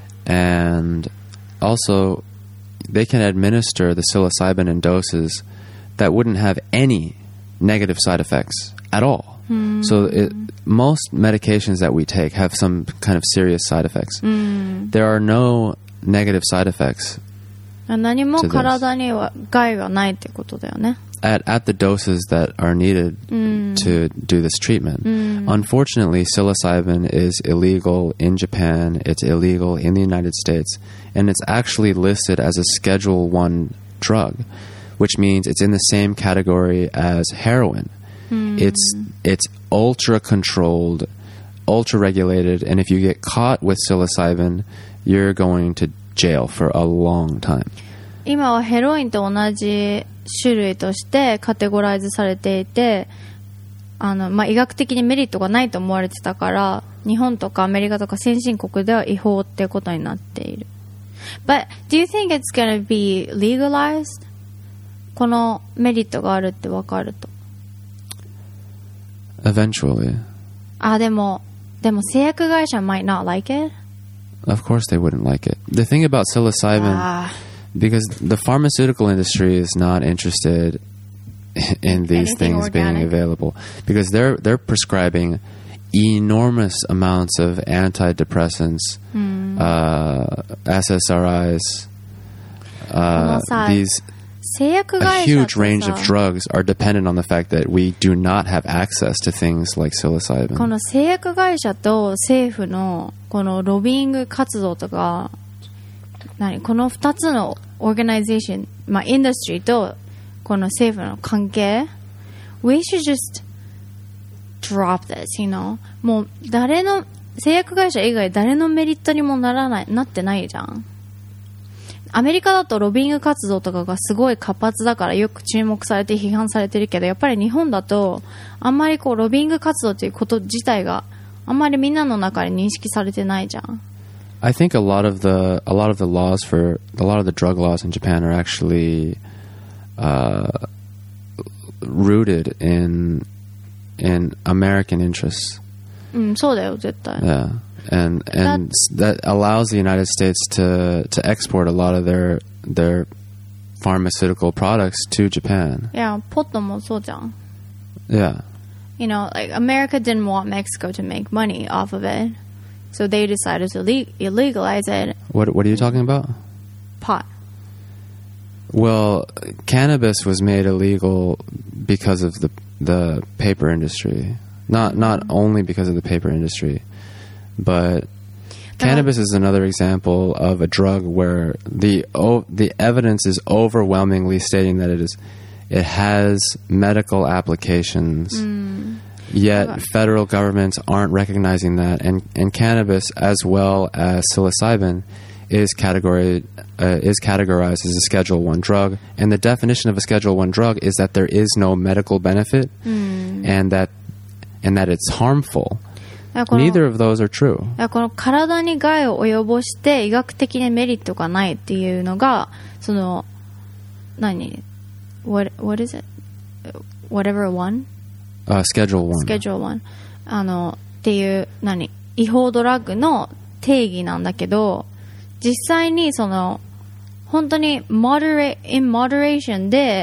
And also, they can administer the psilocybin in doses that wouldn't have any negative side effects at all. Mm. So it, most medications that we take have some kind of serious side effects. Mm. There are no negative side effects. 何も体には害がないってことだよね。 At, at the doses that are needed mm. to do this treatment. Mm. Unfortunately, psilocybin is illegal in Japan, it's illegal in the United States, and it's actually listed as a Schedule one drug, which means it's in the same category as heroin. Mm. It's, it's ultra-controlled, ultra-regulated, and if you get caught with psilocybin, you're going to jail for a long time. 今はヘロインと同じ種類としてカテゴライズされていて、あの、まあ、医学的にメリットがないと思われてたから、日本とかアメリカとか先進国では違法ってことになっている。But do you think it's gonna be legalized? このメリットがあるって分かると。 Eventually. あ、でも、でも製薬会社 might not like it? Of course they wouldn't like it. The thing about psilocybin, ah. because the pharmaceutical industry is not interested in these Anything things organic. being available, because they're they're prescribing enormous amounts of antidepressants, mm. uh, S S R Is, uh, these a huge range of drugs are dependent on the fact that we do not have access to things like psilocybin. この製薬会社と政府のこのロビーイング活動とか、何この二つのオーガナイゼーション、まあインダストリーとこの政府の関係、we should just drop this, you know? もう誰の製薬会社以外誰のメリットにもならないなってないじゃん。アメリカだとロビーイング活動とかがすごい活発だからよく注目されて批判されてるけど、やっぱり日本だとあんまりこうロビーイング活動ということ自体があんまりみんなの中で認識されてないじゃん。 I think a lot of the a lot of the laws for a lot of the drug laws in Japan are actually uh, rooted in in American interests. うん、そうだよ絶対。 Yeah. And and that, that allows the United States to to export a lot of their their pharmaceutical products to Japan. Yeah, ポットもそうじゃん。 Yeah. You know, like America didn't want Mexico to make money off of it, so they decided to le- illegalize it. What what are you talking about? Pot. Well, cannabis was made illegal because of the the paper industry. Not not only because of the paper industry. But cannabis is another example of a drug where the oh, the evidence is overwhelmingly stating that it is it has medical applications. Mm. Yet okay. federal governments aren't recognizing that, and, and cannabis as well as psilocybin is category uh, is categorized as a Schedule One drug. And the definition of a Schedule One drug is that there is no medical benefit, mm. and that and that it's harmful. Neither of those are true. この体に害を及ぼして医学的にメリットがないっていうのがその何 what what is it whatever one uh, schedule one schedule one あのっていう何違法ドラッグの定義なんだけど、実際にその本当に moderate in moderation で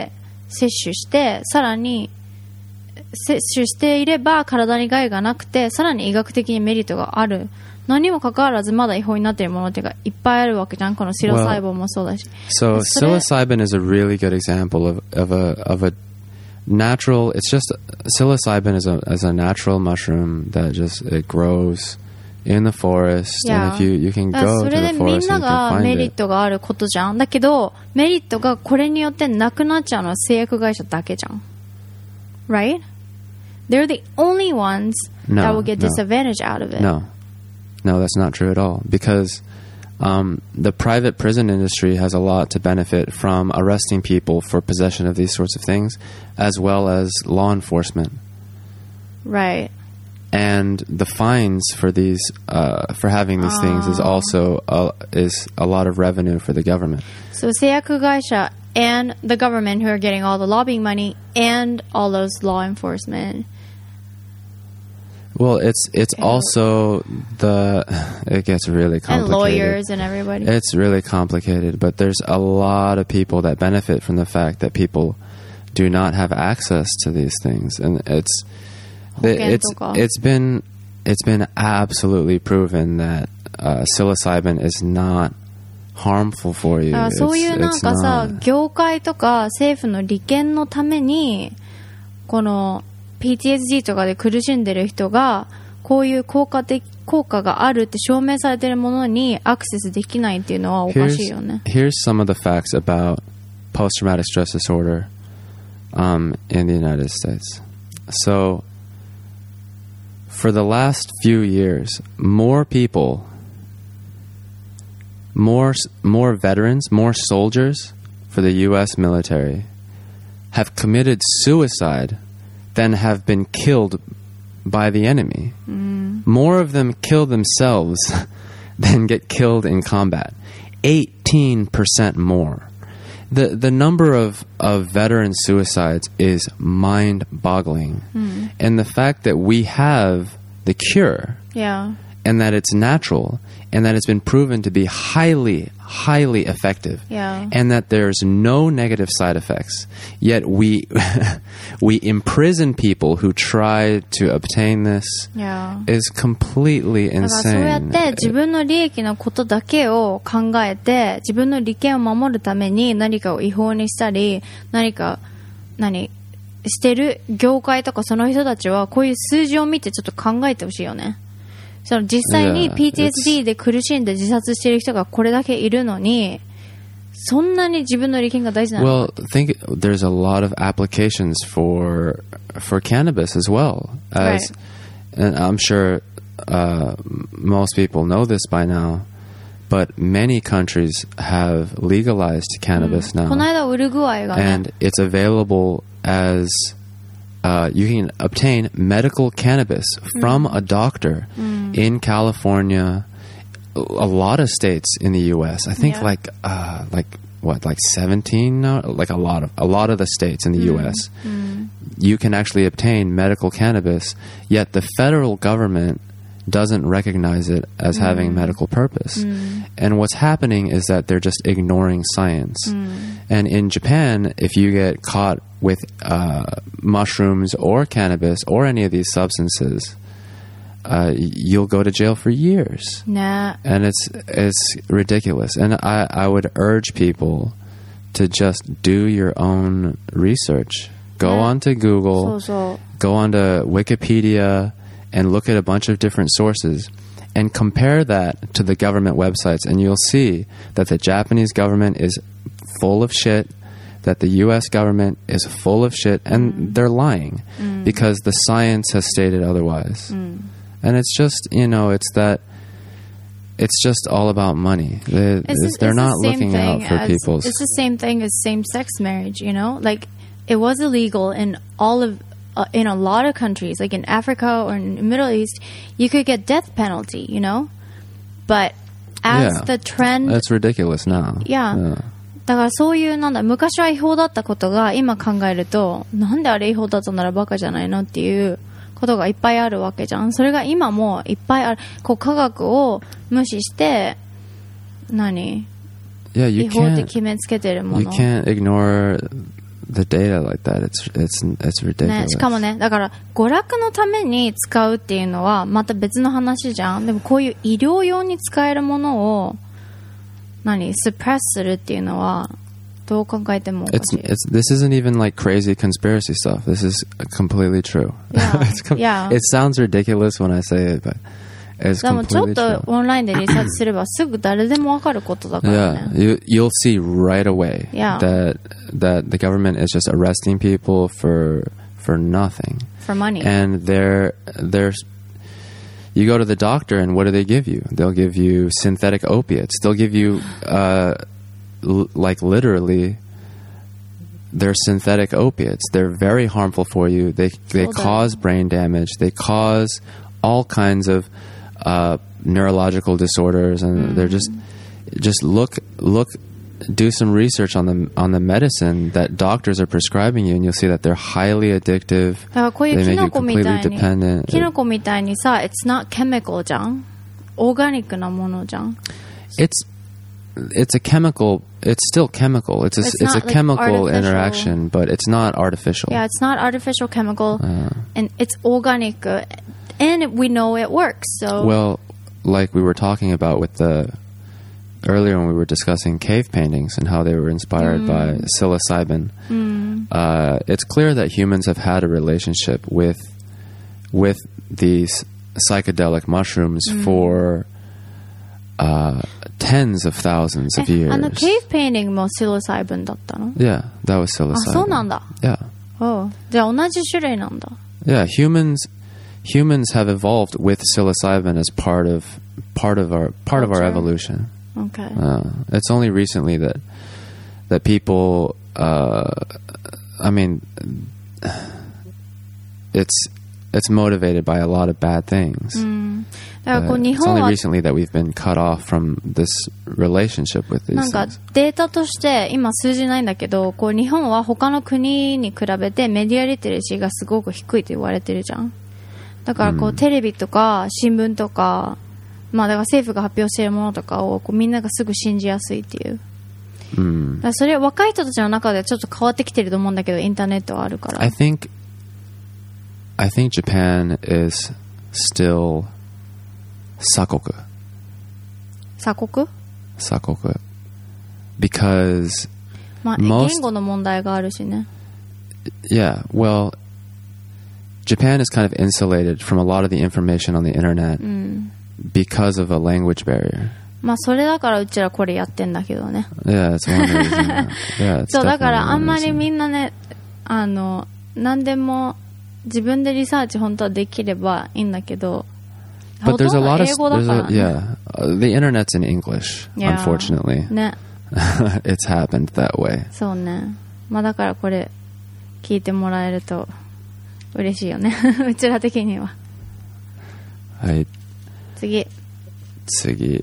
摂取してさらに摂取していれば体に害がなくてさらに医学的にメリットがある何にもかかわらずまだ違法になっているものっていうかいっぱいあるわけじゃんこのシロ細胞もそうだし、 well, so psilocybin is a really good example of, of a of a natural it's just psilocybin is a as a natural mushroom that just it grows in the forest yeah. and if you you can go そ to れ the でみん forest and な you が can メ find リッ it トがあることじゃんだけどメリットがこれによってなくなっちゃうのは製薬会社だけじゃん right? They're the only ones no, that will get no. disadvantage out of it no no that's not true at all because um, the private prison industry has a lot to benefit from arresting people for possession of these sorts of things as well as law enforcement right and the fines for these uh, for having these things is also uh, is a lot of revenue for the government. So 製薬会社 and the government who are getting all the lobbying money and all those law enforcement. Well, it's it's and also the it gets really complicated. And lawyers and everybody. It's really complicated, but there's a lot of people that benefit from the fact that people do not have access to these things, and it's it's it's been it's been absolutely proven that uh, psilocybin is not harmful for you. そういうなんかさ、業界とか政府の利権のためにこの ピーティーエスディー とかで苦しんでる人がこういう効果的効果があるって証明されているものにアクセスできないっていうのはおかしいよね。 Here's, here's some of the facts about post-traumatic stress disorder um, in the United States. So, for the last few years, more people, more more veterans, more soldiers for the U S military have committed suicide than have been killed by the enemy. Mm. More of them kill themselves than get killed in combat. eighteen percent more. The the number of, of veteran suicides is mind-boggling. Mm. And the fact that we have the cure, yeah, and that it's natural, and that it's been proven to be highly, highly effective, yeah, and that there's no negative side effects, yet we we imprison people who try to obtain this, yeah, is completely insane. そうやって自分の利益のことだけを考えて自分の利権を守るために何かを違法にしたり何か何してる業界とかその人たちはこういう数字を見てちょっと考えてほしいよね。その実際に ピーティーエスディー で苦しんで自殺している人がこれだけいるのにそんなに自分の利権が大事なのか。 Well, think there's a lot of applications for for cannabis as well as, right. And I'm sure uh, most people know this by now, but many countries have legalized cannabis now, この間ウルグアイがね and it's available as uh, you can obtain medical cannabis from a doctor mm. in California, a lot of states in the U S. I think yeah. like uh, like what like seventeen, like a lot of a lot of the states in the mm. U S. Mm. You can actually obtain medical cannabis, yet the federal government doesn't recognize it as mm. having medical purpose. Mm. And what's happening is that they're just ignoring science. Mm. And in Japan, if you get caught with uh, mushrooms or cannabis or any of these substances, uh, you'll go to jail for years. Nah. And it's it's ridiculous. And I, I would urge people to just do your own research. Go yeah. onto Google, so, so. go onto Wikipedia, and look at a bunch of different sources and compare that to the government websites, and you'll see that the Japanese government is full of shit, that the U S government is full of shit, and mm. they're lying mm. because the science has stated otherwise. Mm. And it's just, you know, it's that it's just all about money. They, it's, it's, they're it's not the looking out for as, people's... It's the same thing as same-sex marriage, you know? Like, it was illegal in all of Uh, in a lot of countries, like in Africa or in the Middle East, you could get death penalty, you know? But as yeah, the trend... That's ridiculous now. Yeah. yeah. だからそういうなんだ昔は違法だったことが今考えるとなんであれ違法だったならバカじゃないのっていうことがいっぱいあるわけじゃん。それが今もいっぱいある。こう科学を無視して何、 yeah, you 違法って決めつけてるもの。 You can't ignore the data like that. It's it's it's ridiculous. ね、しかもね、だから娯楽のために使うっていうのはまた別の話じゃん。でもこういう医療用に使えるものを何スプレスするっていうのはどう考えてもおかしい。 It's, it's, this isn't even like crazy conspiracy stuff. This is completely true. Yeah. it's com- yeah. It sounds ridiculous when I say it, but it's でもちょっ completely と true. オンラインでリサーチすればすぐ誰でもわかることだからね。 Yeah, you, you'll see right away Yeah. that that the government is just arresting people for for nothing. For money. And they're they're you go to the doctor and what do they give you? They'll give you synthetic opiates. They'll give you uh, l- like literally they're synthetic opiates. They're very harmful for you. They they So cause brain damage. They cause all kinds of uh, neurological disorders, and mm. they're just just look look do some research on the on the medicine that doctors are prescribing you, and you'll see that they're highly addictive. だからこういうキノコみたい They make you completely に dependent. キノコみたいにさ It's not chemical じゃん。オーガニックなものじゃん。 It's it's a chemical. It's still chemical. It's a It's it's, a not like chemical artificial. interaction, but it's not artificial. Yeah, it's not artificial chemical, Uh, and it's organic, uh, and we know it works. So well, like we were talking about with the earlier when we were discussing cave paintings and how they were inspired by psilocybin. mm, Uh, it's clear that humans have had a relationship with with these psychedelic mushrooms for uh, tens of thousands of え years. あのケーブペインティングもシロサイブンだったの？ Yeah, that was あ、 psilocybin. そうなんだ。 Yeah, Oh, じゃあ同じ種類なんだ。 yeah. Humans humans have evolved with psilocybin as part of part of our part of our Culture. evolution. Okay. Uh, it's only recently that that people. Uh, I mean, it's it's motivated by a lot of bad things. うんだからこう Uh, 日 it's 本 only は recently that we've been cut off from this relationship with な these んか things. データとして今数字ないんだけど、こう日本は他の国に比べてメディアリテレシーがすごく低いと言われてるじゃん。だからこう、 うんテレビとか新聞とか、まあだから政府が発表しているものとかをこうみんながすぐ信じやすいっていう。 Mm. だからそれは若い人たちの中ではちょっと変わってきてると思うんだけど、インターネットはあるから I think I think Japan is still sakoku. 鎖国 Sakoku. Because まあ Most- 言語の問題があるしね。 yeah, well Japan is kind of insulated from a lot of the information on the internet うん because of a language barrier. まあそれだからうちらこれやってんだけどね。 Yeah, it's one reason. Yeah, it's そうだか definitely らあ one んまり reason. みんなね、あの何でも自分でリサーチ本当はできればいいんだけど、 But ほと there's ん a ど lot of 英語だ there's から a, yeah, uh, the internet's in English. Yeah. Unfortunately, ね。 it's happened that way. そうね。まあだからこれ聞いてもらえると嬉しいよね。うちら的には。 はい、 次。 次.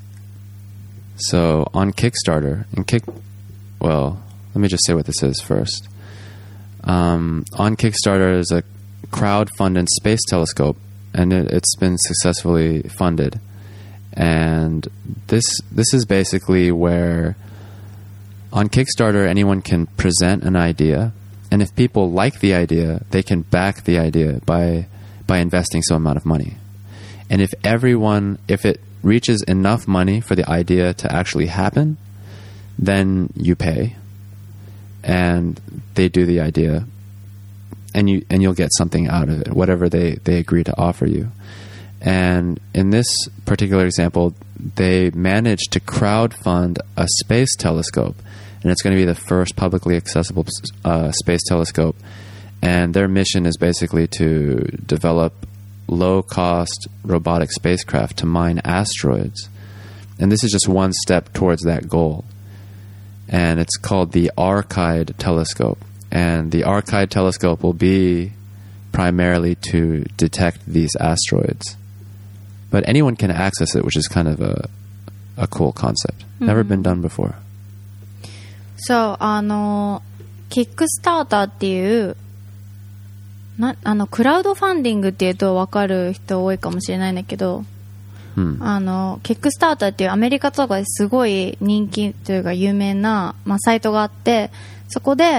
So on Kickstarter, and Kick, well, let me just say what this is first. Um, on Kickstarter is a crowd-funded space telescope, and it, it's been successfully funded. And this this is basically where on Kickstarter anyone can present an idea, and if people like the idea, they can back the idea by by investing some amount of money. And if everyone, if it reaches enough money for the idea to actually happen, then you pay, and they do the idea, and you and you'll get something out of it, whatever they, they agree to offer you. And in this particular example, they managed to crowdfund a space telescope, and it's going to be the first publicly accessible uh, space telescope. And their mission is basically to develop low-cost robotic spacecraft to mine asteroids. And this is just one step towards that goal. And it's called the Arcade telescope. And the Arcade telescope will be primarily to detect these asteroids. But anyone can access it, which is kind of a a cool concept. Never been done before. そう、あの、キックスターターっていう、なあのクラウドファンディングっていうと分かる人多いかもしれないんだけど、 Hmm. あのキックスターターっていうアメリカとかですごい人気というか有名な、まあ、サイトがあって、そこで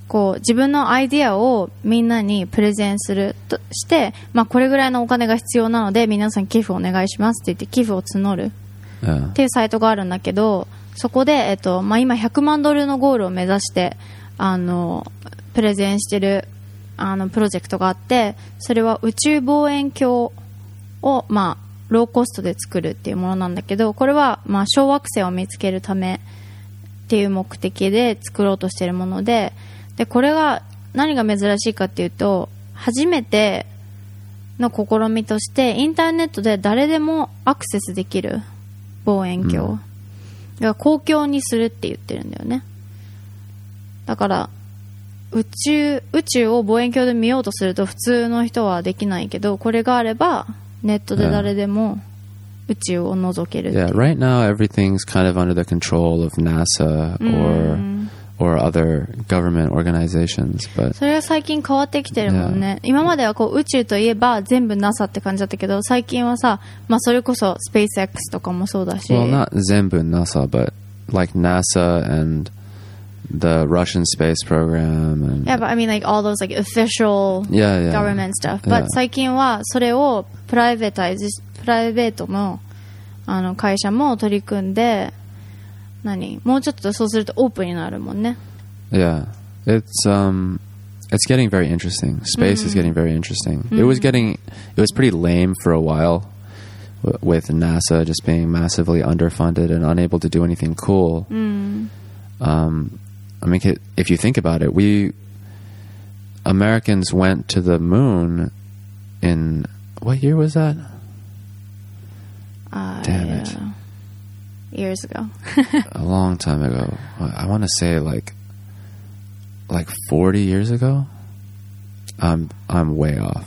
こう自分のアイディアをみんなにプレゼンするとして、まあ、これぐらいのお金が必要なので皆さん寄付お願いしますって言って寄付を募るっていうサイトがあるんだけど、そこで、えっとまあ、今ひゃくまんドルのゴールを目指してあのプレゼンしてるあのプロジェクトがあって、それは宇宙望遠鏡を、まあ、ローコストで作るっていうものなんだけど、これは、まあ、小惑星を見つけるためっていう目的で作ろうとしているもので、でこれが何が珍しいかっていうと、初めての試みとしてインターネットで誰でもアクセスできる望遠鏡、うん、だから公共にするって言ってるんだよね。だから宇宙宇宙を望遠鏡で見ようとすると普通の人はできないけど、これがあればネットで誰でも宇宙を覗ける。 Yeah, right now everything's kind of under the control of NASA or、mm. or other government organizations, but それは最近変わってきてるもんね。Yeah. 今まではこう宇宙といえば全部 NASA って感じだったけど、最近はさ、まあそれこそ SpaceX とかもそうだし。 Well, not 全部 NASA, but like NASA and the Russian space program and yeah, but I mean like all those like official yeah, yeah. government stuff. But、yeah. 最近はそれをプライベータイズ、プライベートのあの会社も取り組んで、何もうちょっとそうするとオープンになるもんね。 Yeah, it's um, it's getting very interesting. Space、mm-hmm. is getting very interesting.、Mm-hmm. It was getting, it was pretty lame for a while with NASA just being massively underfunded and unable to do anything cool.、Mm. Um, I mean, if you think about it, we Americans went to the moon in what year was that? Uh, Damn it. Yeah. Years ago. A long time ago. I want to say like like forty years ago. I'm I'm way off.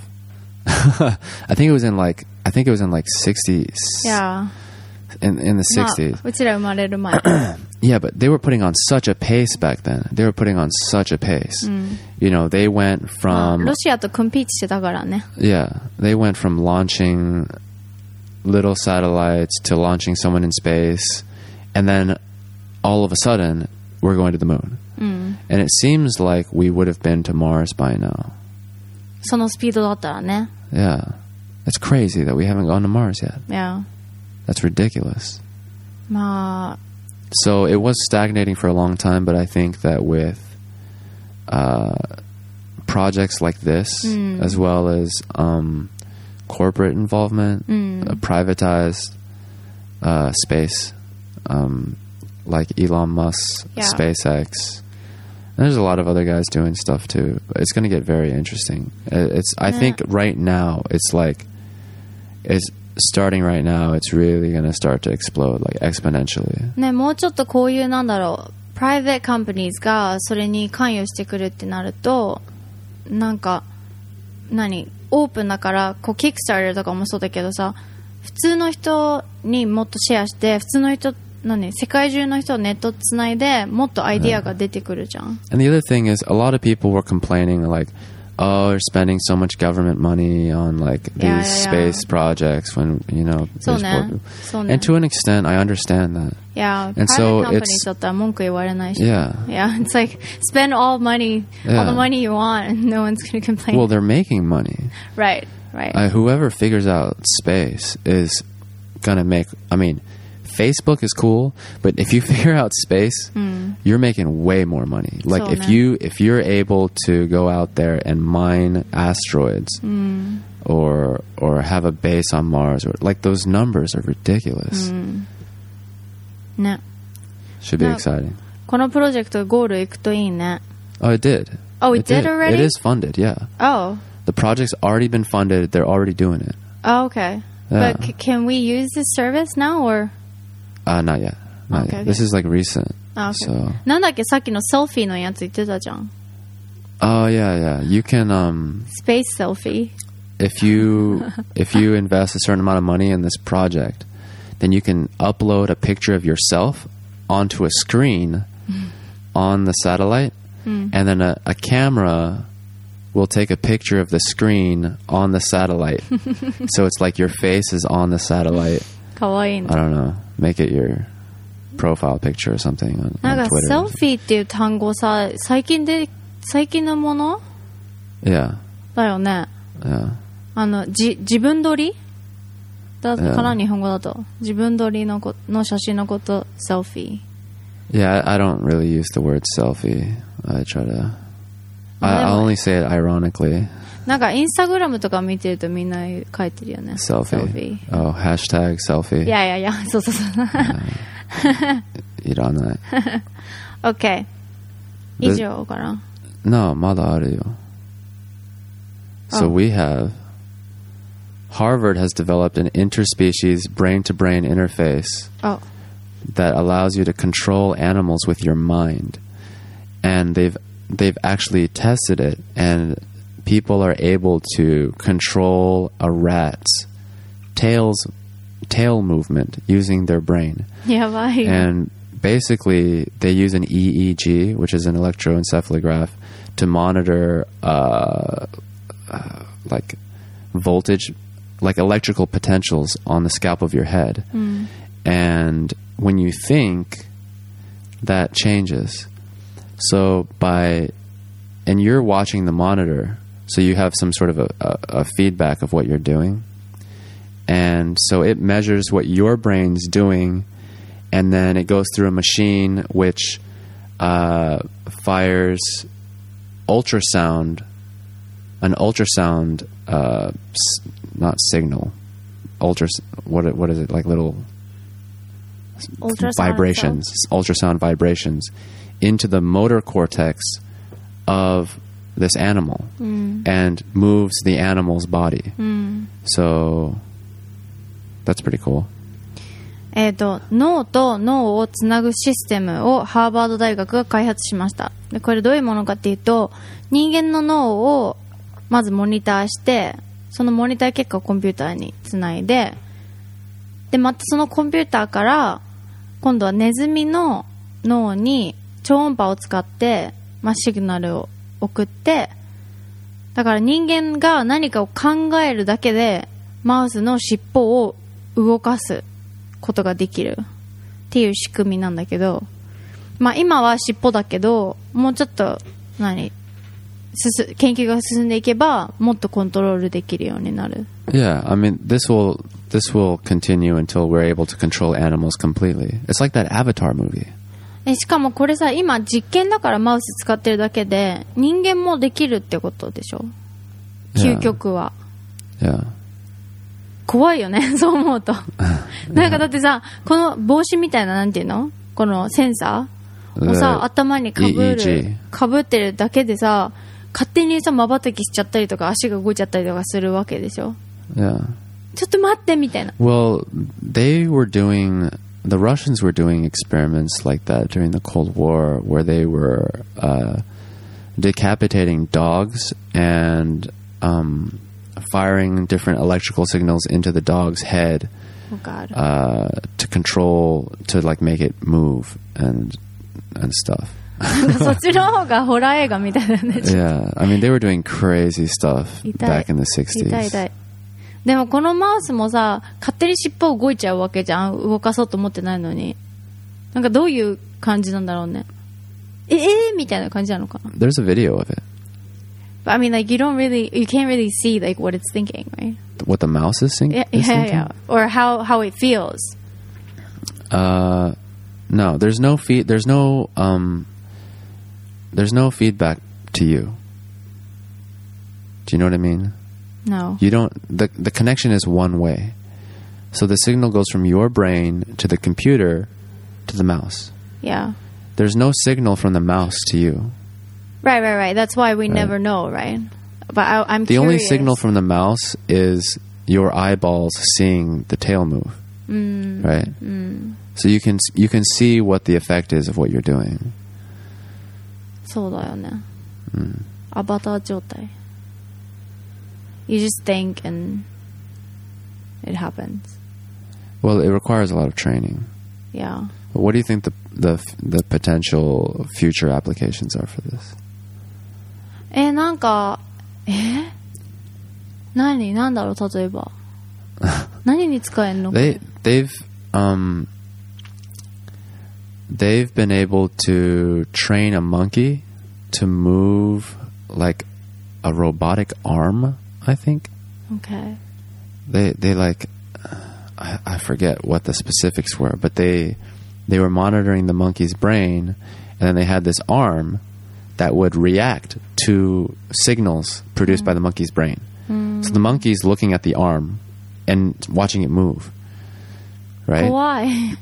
I think it was in like I think it was in like sixty. Yeah. In in the sixties. うちら生まれる前。 Yeah, but they were putting on such a pace back then. They were putting on such a pace.、Mm. You know, they went from ロシアとコンピートしてたからね。 Yeah, they went from launching little satellites to launching someone in space, and then all of a sudden we're going to the moon.、Mm. And it seems like we would have been to Mars by now. そのスピードだったらね。 Yeah, it's crazy that we haven't gone to Mars yet. Yeah. That's ridiculous. まあ。 So it was stagnating for a long time, but I think that with uh, projects like this,、mm. as well as um, corporate involvement,、mm. a privatized uh, space, um, like Elon Musk's yeah. SpaceX, and there's a lot of other guys doing stuff too. It's going to get very interesting. It's I think right now it's like it's.Starting right now, it's really going to start to explode like exponentially. ね、もうちょっとこういうなんだろう、プライベートカンパニーズがそれに関与してくるってなると、なんか何オープンだからこうキックスターターとかもそうだけどさ、普通の人にもっとシェアして、普通の人何世界中の人をネットつないでもっとアイディアが出てくるじゃん。 And the other thing is, a lot of people were complaining like.Oh, they're spending so much government money on like these yeah, yeah, space yeah. projects when, you know, so ne. So ne. And to an extent, I understand that. Yeah, and private so companies it's, だったら文句言われないし。 Yeah. Yeah, it's like spend all money, yeah. all the money you want, and no one's going to complain. Well, they're making money. Right, right. Uh, whoever figures out space is going to make, I mean,Facebook is cool, but if you figure out space,、mm. you're making way more money. Like so if nice. you if you're able to go out there and mine asteroids、mm. or or have a base on Mars, or like those numbers are ridiculous.、mm. ね。 Should be exciting. このプロジェクトゴール行くといいね。 Oh, it did. Oh, it, it did, did already? It is funded, yeah. Oh. The project's already been funded. They're already doing it. Oh, okay. Yeah. But c- can we use this service now or?Uh, not yet. Not okay, yet. okay. This is like recent. Ah, okay. So. なんだっけさっきのセルフィーのやつ言ってたじゃん。 Oh yeah, yeah. You can um. Space selfie. If you if you invest a certain amount of money in this project, then you can upload a picture of yourself onto a screen on the satellite, mm. and then a, a camera will take a picture of the screen on the satellite. So it's like your face is on the satellite. かわいいね。 I don't know. Make it your profile picture or something on, なん on か Twitter. セルフィーっていう単語さ、最近で最近のもの Yeah. だよね。 Yeah. あの、じ、自分撮りだから、日本語だと。自分撮りのこの写真のこと、セルフィー。 Yeah, I, I don't really use the word selfie. I try to... I, I only say it ironically. なんか、インスタグラムとか見てるとみんな書いてるよね。 Selfie. Oh, hashtag selfie. いやいやいや、そうそうそう。 いらない。 OK。以上かな。 No, まだあるよ。So we have... Harvard has developed an interspecies brain-to-brain interface oh. that allows you to control animals with your mind. And they've they've actually tested it, and people are able to control a rat's tail's tail movement using their brain. やばい。 And basically, they use an E E G, which is an electroencephalograph, to monitor uh, uh, like voltage, like electrical potentials on the scalp of your head. Mm. And when you think, that changes. So by, and you're watching the monitor, so you have some sort of a, a, a feedback of what you're doing. And so it measures what your brain's doing, and then it goes through a machine which uh, fires ultrasound, an ultrasound, uh, s- not signal, ultras. What what is it like? Little ultrasound vibrations, itself? ultrasound vibrations, into the motor cortex of this animal, mm. and moves the animal's body. Mm. So that's pretty cool. えっと、脳と脳をつなぐシステムをハーバード大学が開発しました。で、これどういうものかっていうと、人間の脳をまずモニターして、そのモニター結果をコンピューターにつないで、で、またそのコンピューターから、今度はネズミの脳に超音波を使って、まあ、シグナルを送って、だから人間が何かを考えるだけで、マウスの尻尾を動かすことができるっていう仕組みなんだけど、まあ今は尻尾だけど、もうちょっと何進研究が進んでいけばもっとコントロールできるようになる。 Yeah, I mean this will this will continue until we're able to control animals completely. It's like that Avatar movie. えしかもこれさ、今実験だからマウス使ってるだけで人間もできるってことでしょ。究極は。 Yeah. 怖いよね、そう思うと。なんかだってさ、この帽子みたいな、なんていうの？このセンサーをさ、頭にかぶる、かぶってるだけでさ、勝手にさ、瞬きしちゃったりとか、足が動いちゃったりとかするわけでしょ。 Yeah. ちょっと待ってみたいな。 Well, they were doing, the Russians were doing experiments like that during the Cold War, where they were uh, decapitating dogs and um, firing different electrical signals into the dog's head. Oh God. Uh, to control, to like make it move and and stuff. そっちの方がホラー映画みたいだね。 Yeah, I mean they were doing crazy stuff 痛い back in the sixties. 痛い痛い。でもこのマウスもさ、勝手に尻尾動いちゃうわけじゃん。動かそうと思ってないのに。なんかどういう感じなんだろうね。ええー、みたいな感じなのかな。 There's a video of it. But I mean, like you don't really, you can't really see like what it's thinking, right? What the mouse is, sing- Yeah, is yeah, thinking? yeah. Or how how it feels. Uh, no, there's no feed. There's no um. There's no feedback to you. Do you know what I mean? No. You don't. the The connection is one way, so the signal goes from your brain to the computer to the mouse. Yeah. There's no signal from the mouse to you. Right, right, right. That's why we Right. never know, right? But I, I'm The curious. only signal from the mouse is your eyeballs seeing the tail move, mm, right? Mm. So you can you can see what the effect is of what you're doing. そうだよね。 Mm. アバター状態。You just think and it happens. Well, it requires a lot of training. Yeah. But what do you think the the the potential future applications are for this? え、なんか、え何なんだろう、例えば。何に使えんの？ They they've um they've been able to train a monkey to move like a robotic arm, I think. Okay. They they like I, I forget what the specifics were, but they they were monitoring the monkey's brain, and then they had this arm that would react to signals produced mm. by the monkey's brain. Mm. So the monkey's looking at the arm and watching it move. Right? Why?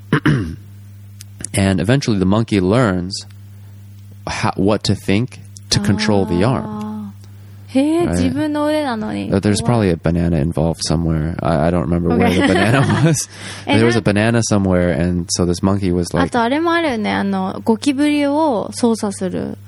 And eventually the monkey learns how, what to think to control the arm. へえ、自分の腕なのに。 There's probably a banana involved somewhere. I, I don't remember where the banana was. There was a banana somewhere, and so this monkey was あ like, とあれもあるよね、あの、ゴキブリを操作する。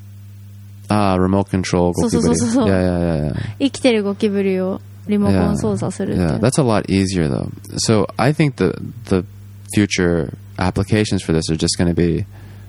ah, remote control そうそうそうそう。 gokiburi. Yeah, yeah, yeah, yeah. 生きてるゴキブリをリモコン操作するって。 Yeah, that's a lot easier though. So I think the the future applications for this are just going to be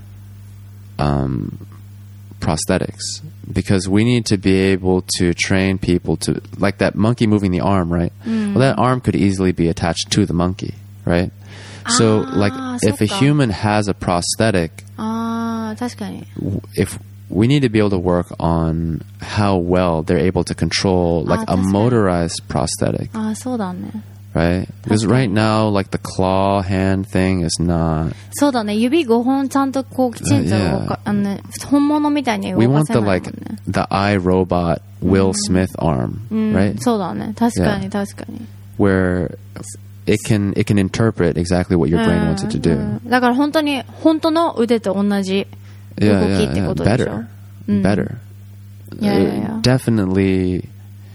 um, prosthetics, because we need to be able to train people to, like that monkey moving the arm, right? Mm. Well, that arm could easily be attached to the monkey, right? So, ah, like, if a そっか。 human has a prosthetic, ああ、確かに。 if we need to be able to work on how well they're able to control, like Ah, a 確かに。 motorized prosthetic, ああ、そうだね。 right? Because right now, like the claw hand thing is not. そうだね、指ごほんちゃんとこうきちんと、 Uh, yeah. あのね、本物みたいに動 We か want せ the ないもん like ね。 the iRobot Will Smith arm, うん、 right? そうだね、確かに Yeah. 確かに。 Where it can it can interpret exactly what your brain wants it to う do. ん、だから本当に本当の腕と同じ動 Yeah, き yeah, って yeah. ことでしょ。 Better, うん、 better. Yeah, Uh, yeah, yeah. Definitely,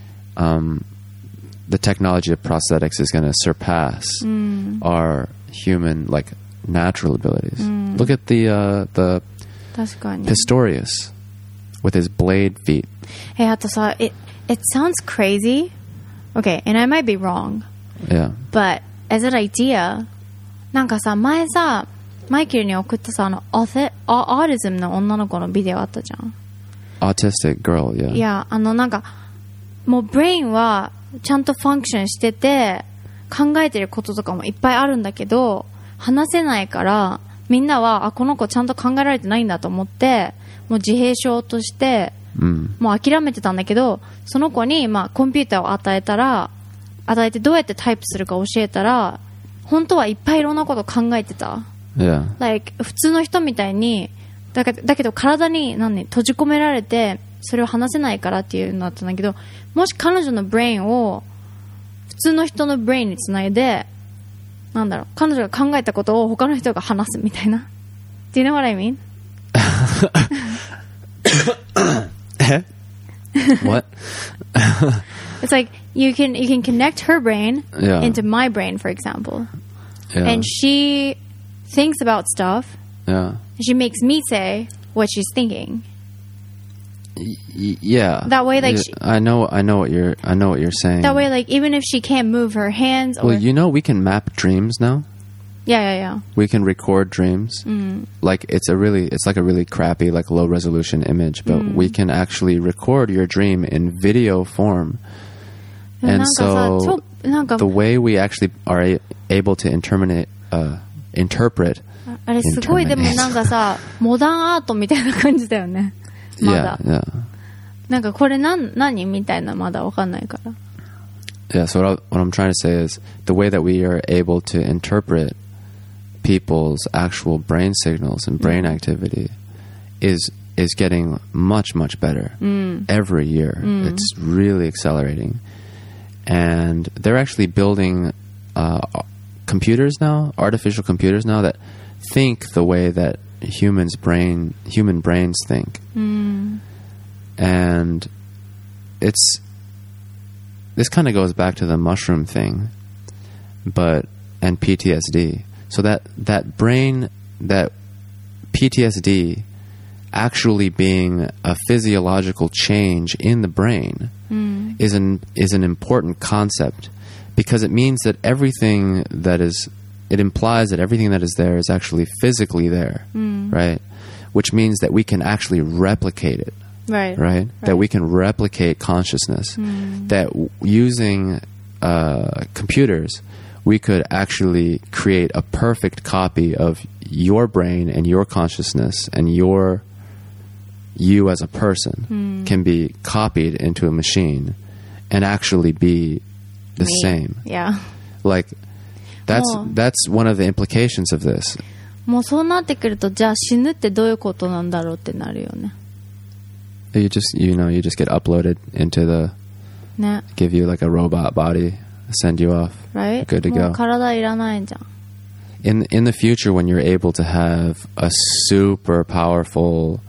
um, the technology of prosthetics is going to surpass Mm. our human, like, natural abilities. Mm. Look at the uh, the 確かに。 Pistorius with his blade feet. え、あとさ、it, it sounds crazy. Okay, and I might be wrong. Yeah. But as an idea, なんかさ、前さ、マイケルに送ったさ、あの、オーテオーティズムの女の子のビデオあったじゃん。 Autistic girl, yeah. いや、あの、なんか、もうブレインはちゃんとファンクションしてて、考えてることとかもいっぱいあるんだけど、話せないから、みんなは、あ、この子ちゃんと考えられてないんだと思って、もう自閉症として、 Mm. もう諦めてたんだけど、その子に、まあ、コンピューターを与えたら、与えてどうやってタイプするか教えたら、本当はいっぱいいろんなこと考えてた。 Yeah. Like, 普通の人みたいに、だけど、だけど体に何閉じ込められて、それを話せないからっていうのだったんだけど、もし彼女のブレインを普通の人のブレインにつないで、なんだろう、彼女が考えたことを他の人が話すみたいな。Do you know what I mean? What? It's like you can you can connect her brain Yeah. into my brain, for example, Yeah. and she thinks about stuff. Yeah. She makes me say what she's thinking. Y- yeah. That way, like, Yeah, she- I know, I know what you're, I know what you're saying. That way, like, even if she can't move her hands, or Well, you know, we can map dreams now. yeah, yeah, yeah. We can record dreams. Mm. Like it's a really, it's like a really crappy, like low resolution image, but Mm. we can actually record your dream in video form. でも And なんかさ、 so ちょなんか the way we actually are a- able to interminate, uh, interpret. あれすごいでもなんかさ、モダンアートみたいな感じだよね。ま Yeah, だ。 yeah. なんかこれなん何みたいなまだわかんないから。 Yeah, so what, I, what I'm trying to say is the way that we are able to interpret people's actual brain signals and brain activity is is getting much, much better every year. It's really accelerating. And they're actually building uh, computers now, artificial computers now, that think the way that humans brain human brains think. And it's this kind of goes back to the mushroom thing, but and P T S D. So that that brain, that P T S D actually being a physiological change in the brain is an is an important concept, because it means that everything that is, it implies that everything that is there is actually physically there, right? Which means that we can actually replicate it. Right. Right? That we can replicate consciousness. That w- using uh, computers, we could actually create a perfect copy of your brain and your consciousness and your you as a person can be copied into a machine and actually be the Me. same. Yeah. Like that's もう that's one of the implications of this. もうそうなってくると、じゃあ死ぬってどういうことなんだろうってなるよね。 You just you know you just get uploaded into the ね。 give you like a robot body, send you off. Right? Good to もう go. 体いらないじゃん。 In in the future, when you're able to have a super powerful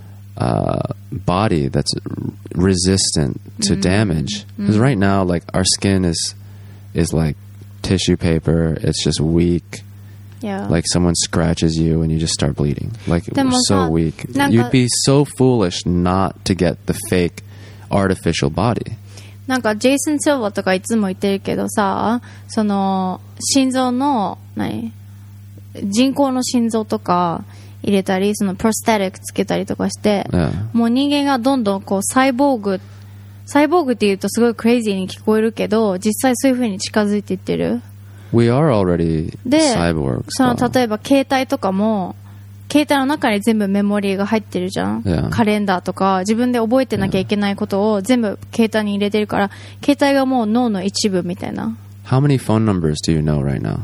uh, body that's r- resistant to damage, because right now, like our skin is is like tissue paper. It's just weak. Yeah. Like someone scratches you and you just start bleeding. Like we're でもさ、 so weak. なんか You'd be so foolish not to get the fake artificial body. なんかジェイソン・シルバーとかいつも言ってるけどさ、その心臓の何人工の心臓とか入れたり、そのプロステティックつけたりとかして、 Yeah. もう人間がどんどんこうサイボーグサイボーグって言うとすごいクレイジーに聞こえるけど、実際そういう風に近づいていってる。 We are already で、 cyborgs. その though. 例えば携帯とかも携帯の中に全部メモリーが入ってるじゃん、 Yeah. カレンダーとか自分で覚えてなきゃいけないことを全部携帯に入れてるから、携帯がもう脳の一部みたいな。 How many phone numbers do you know right now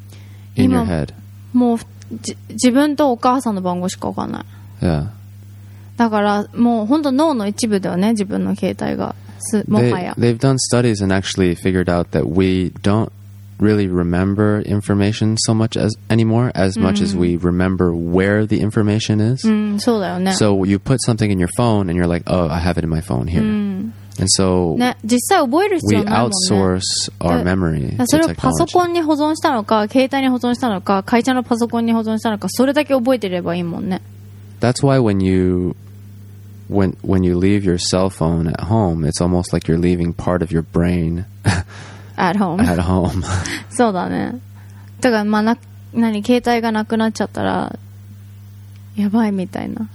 in your 今 head? もうじ自分とお母さんの番号しか分かんない。 Yeah. だからもう本当脳の一部だよね、自分の携帯がすも They, はや。 they've done studies and actually figured out that we don't really remember information so much as anymore as much as we remember where the information is. うん、そうだよね。 So you put something in your phone and you're like, oh, I have it in my phone here. And so ね、実際覚える必 we 要ないもんね。 outsource our だ memory そ to れをパソ technology. コンに保存したのか、携帯に保存したのか、会社のパソコンに保存したのか、それだけ覚えてればいいもんね。 That's why when you when when you leave your cell phone at home, it's almost like you're leaving part of your brain at home at home. そうだね。だからまあな何携帯がなくなっちゃったらやばいみたいな。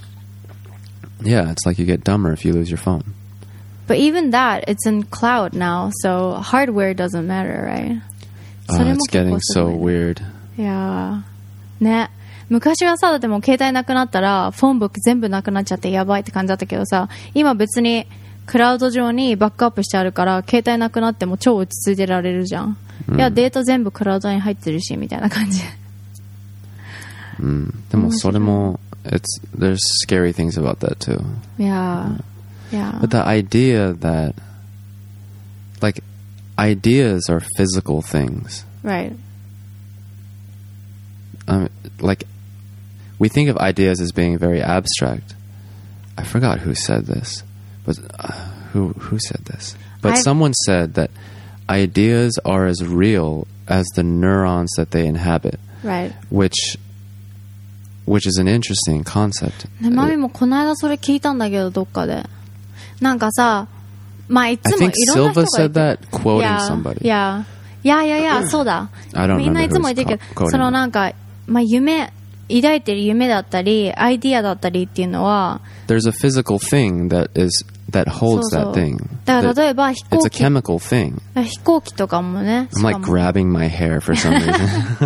Yeah, it's like you get dumber if you lose your phone. But even that, it's in cloud now, so hardware doesn't matter, right? Uh, それも it's 結 getting 構すご so いね。 weird. いやーね、昔はさ、だってもう携帯なくなったらフォンブック全部なくなっちゃってやばいって感じだったけどさ、今別にクラウド上にバックアップしてあるから携帯なくなっても超落ち着いてられるじゃん、いやデータ全部クラウドに入ってるしみたいな感じ。 Mm. でもそれも it's there's scary things about that too. いやーいや But the idea that like ideas are physical things. right Um, like we think of ideas as being very abstract. I forgot who said this, but uh, who who said this? But I've- someone said that ideas are as real as the neurons that they inhabit, right which which is an interesting concept. ね、マミもこの間それ聞いたんだけどどっかでなんかさ、まあい I つもい think ろんな人 Silva が言 said ってる that quoting いや somebody. いやいやいやいやそうだ I don't みんな remember いつも who's 言ってるけ quoting ど、そのなんか、まあ、夢抱いてる夢だったりアイディアだったりっていうのは There's a physical thing that is that holds そうそう that thing. だから That- 例えば飛 it's 行 a 機 chemical thing. 飛行機とかもね I'm し like かも grabbing my hair for some reason.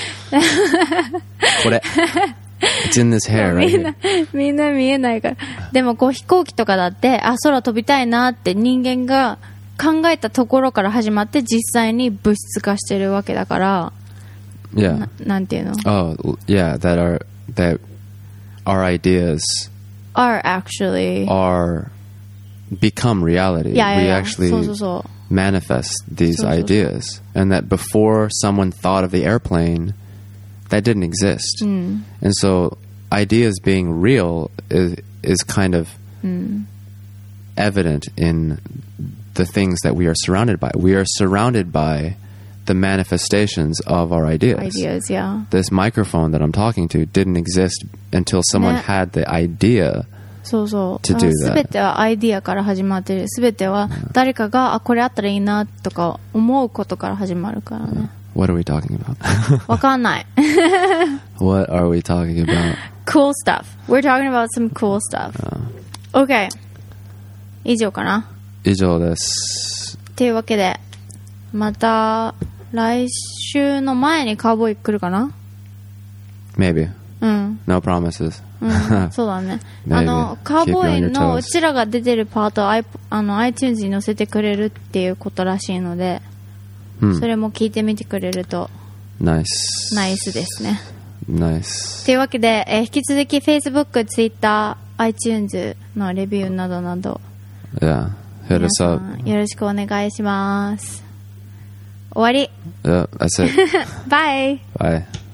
これ It's in this hair み right んな here. みんな見えないからでもこう飛行機とかだってあ空飛びたいなって人間が考えたところから始まって実際に物質化してるわけだから Yeah. な, なんていうの Oh, yeah, that are that our ideas are actually are become reality. いやい We や actually そうそうそう manifest these そうそうそう。 ideas, and that before someone thought of the airplane, that didn't exist. And so ideas being real is is kind of evident in the things that we are surrounded by. We are surrounded by the manifestations of our ideas. ideas yeah This microphone that I'm talking to didn't exist until someone ね。 had the idea. そうそう。 To do that. すべてはアイディアから始まってる。すべては誰かが、あ、これあったらいいなとか思うことから始まるからね。 What are we talking about? わかんない。 What are we talking about? cool stuff. We're talking about some cool stuff. Okay. 以上かな。 以上です。 というわけで、また来週の前にカウボーイ来るかな？ Maybe. うん。 No promises. うん、そうだね。あの、カーボーイのうちらが出てるパートを I、あの iTunes に載せてくれるっていうことらしいので、うん、それも聞いてみてくれるとナイスナイスですね。 ナイスというわけで、えー、引き続き Facebook、Twitter、iTunes のレビューなどなど、 yeah, hit us up. よろしくお願いします。終わり。 Yeah, that's it. Bye. Bye.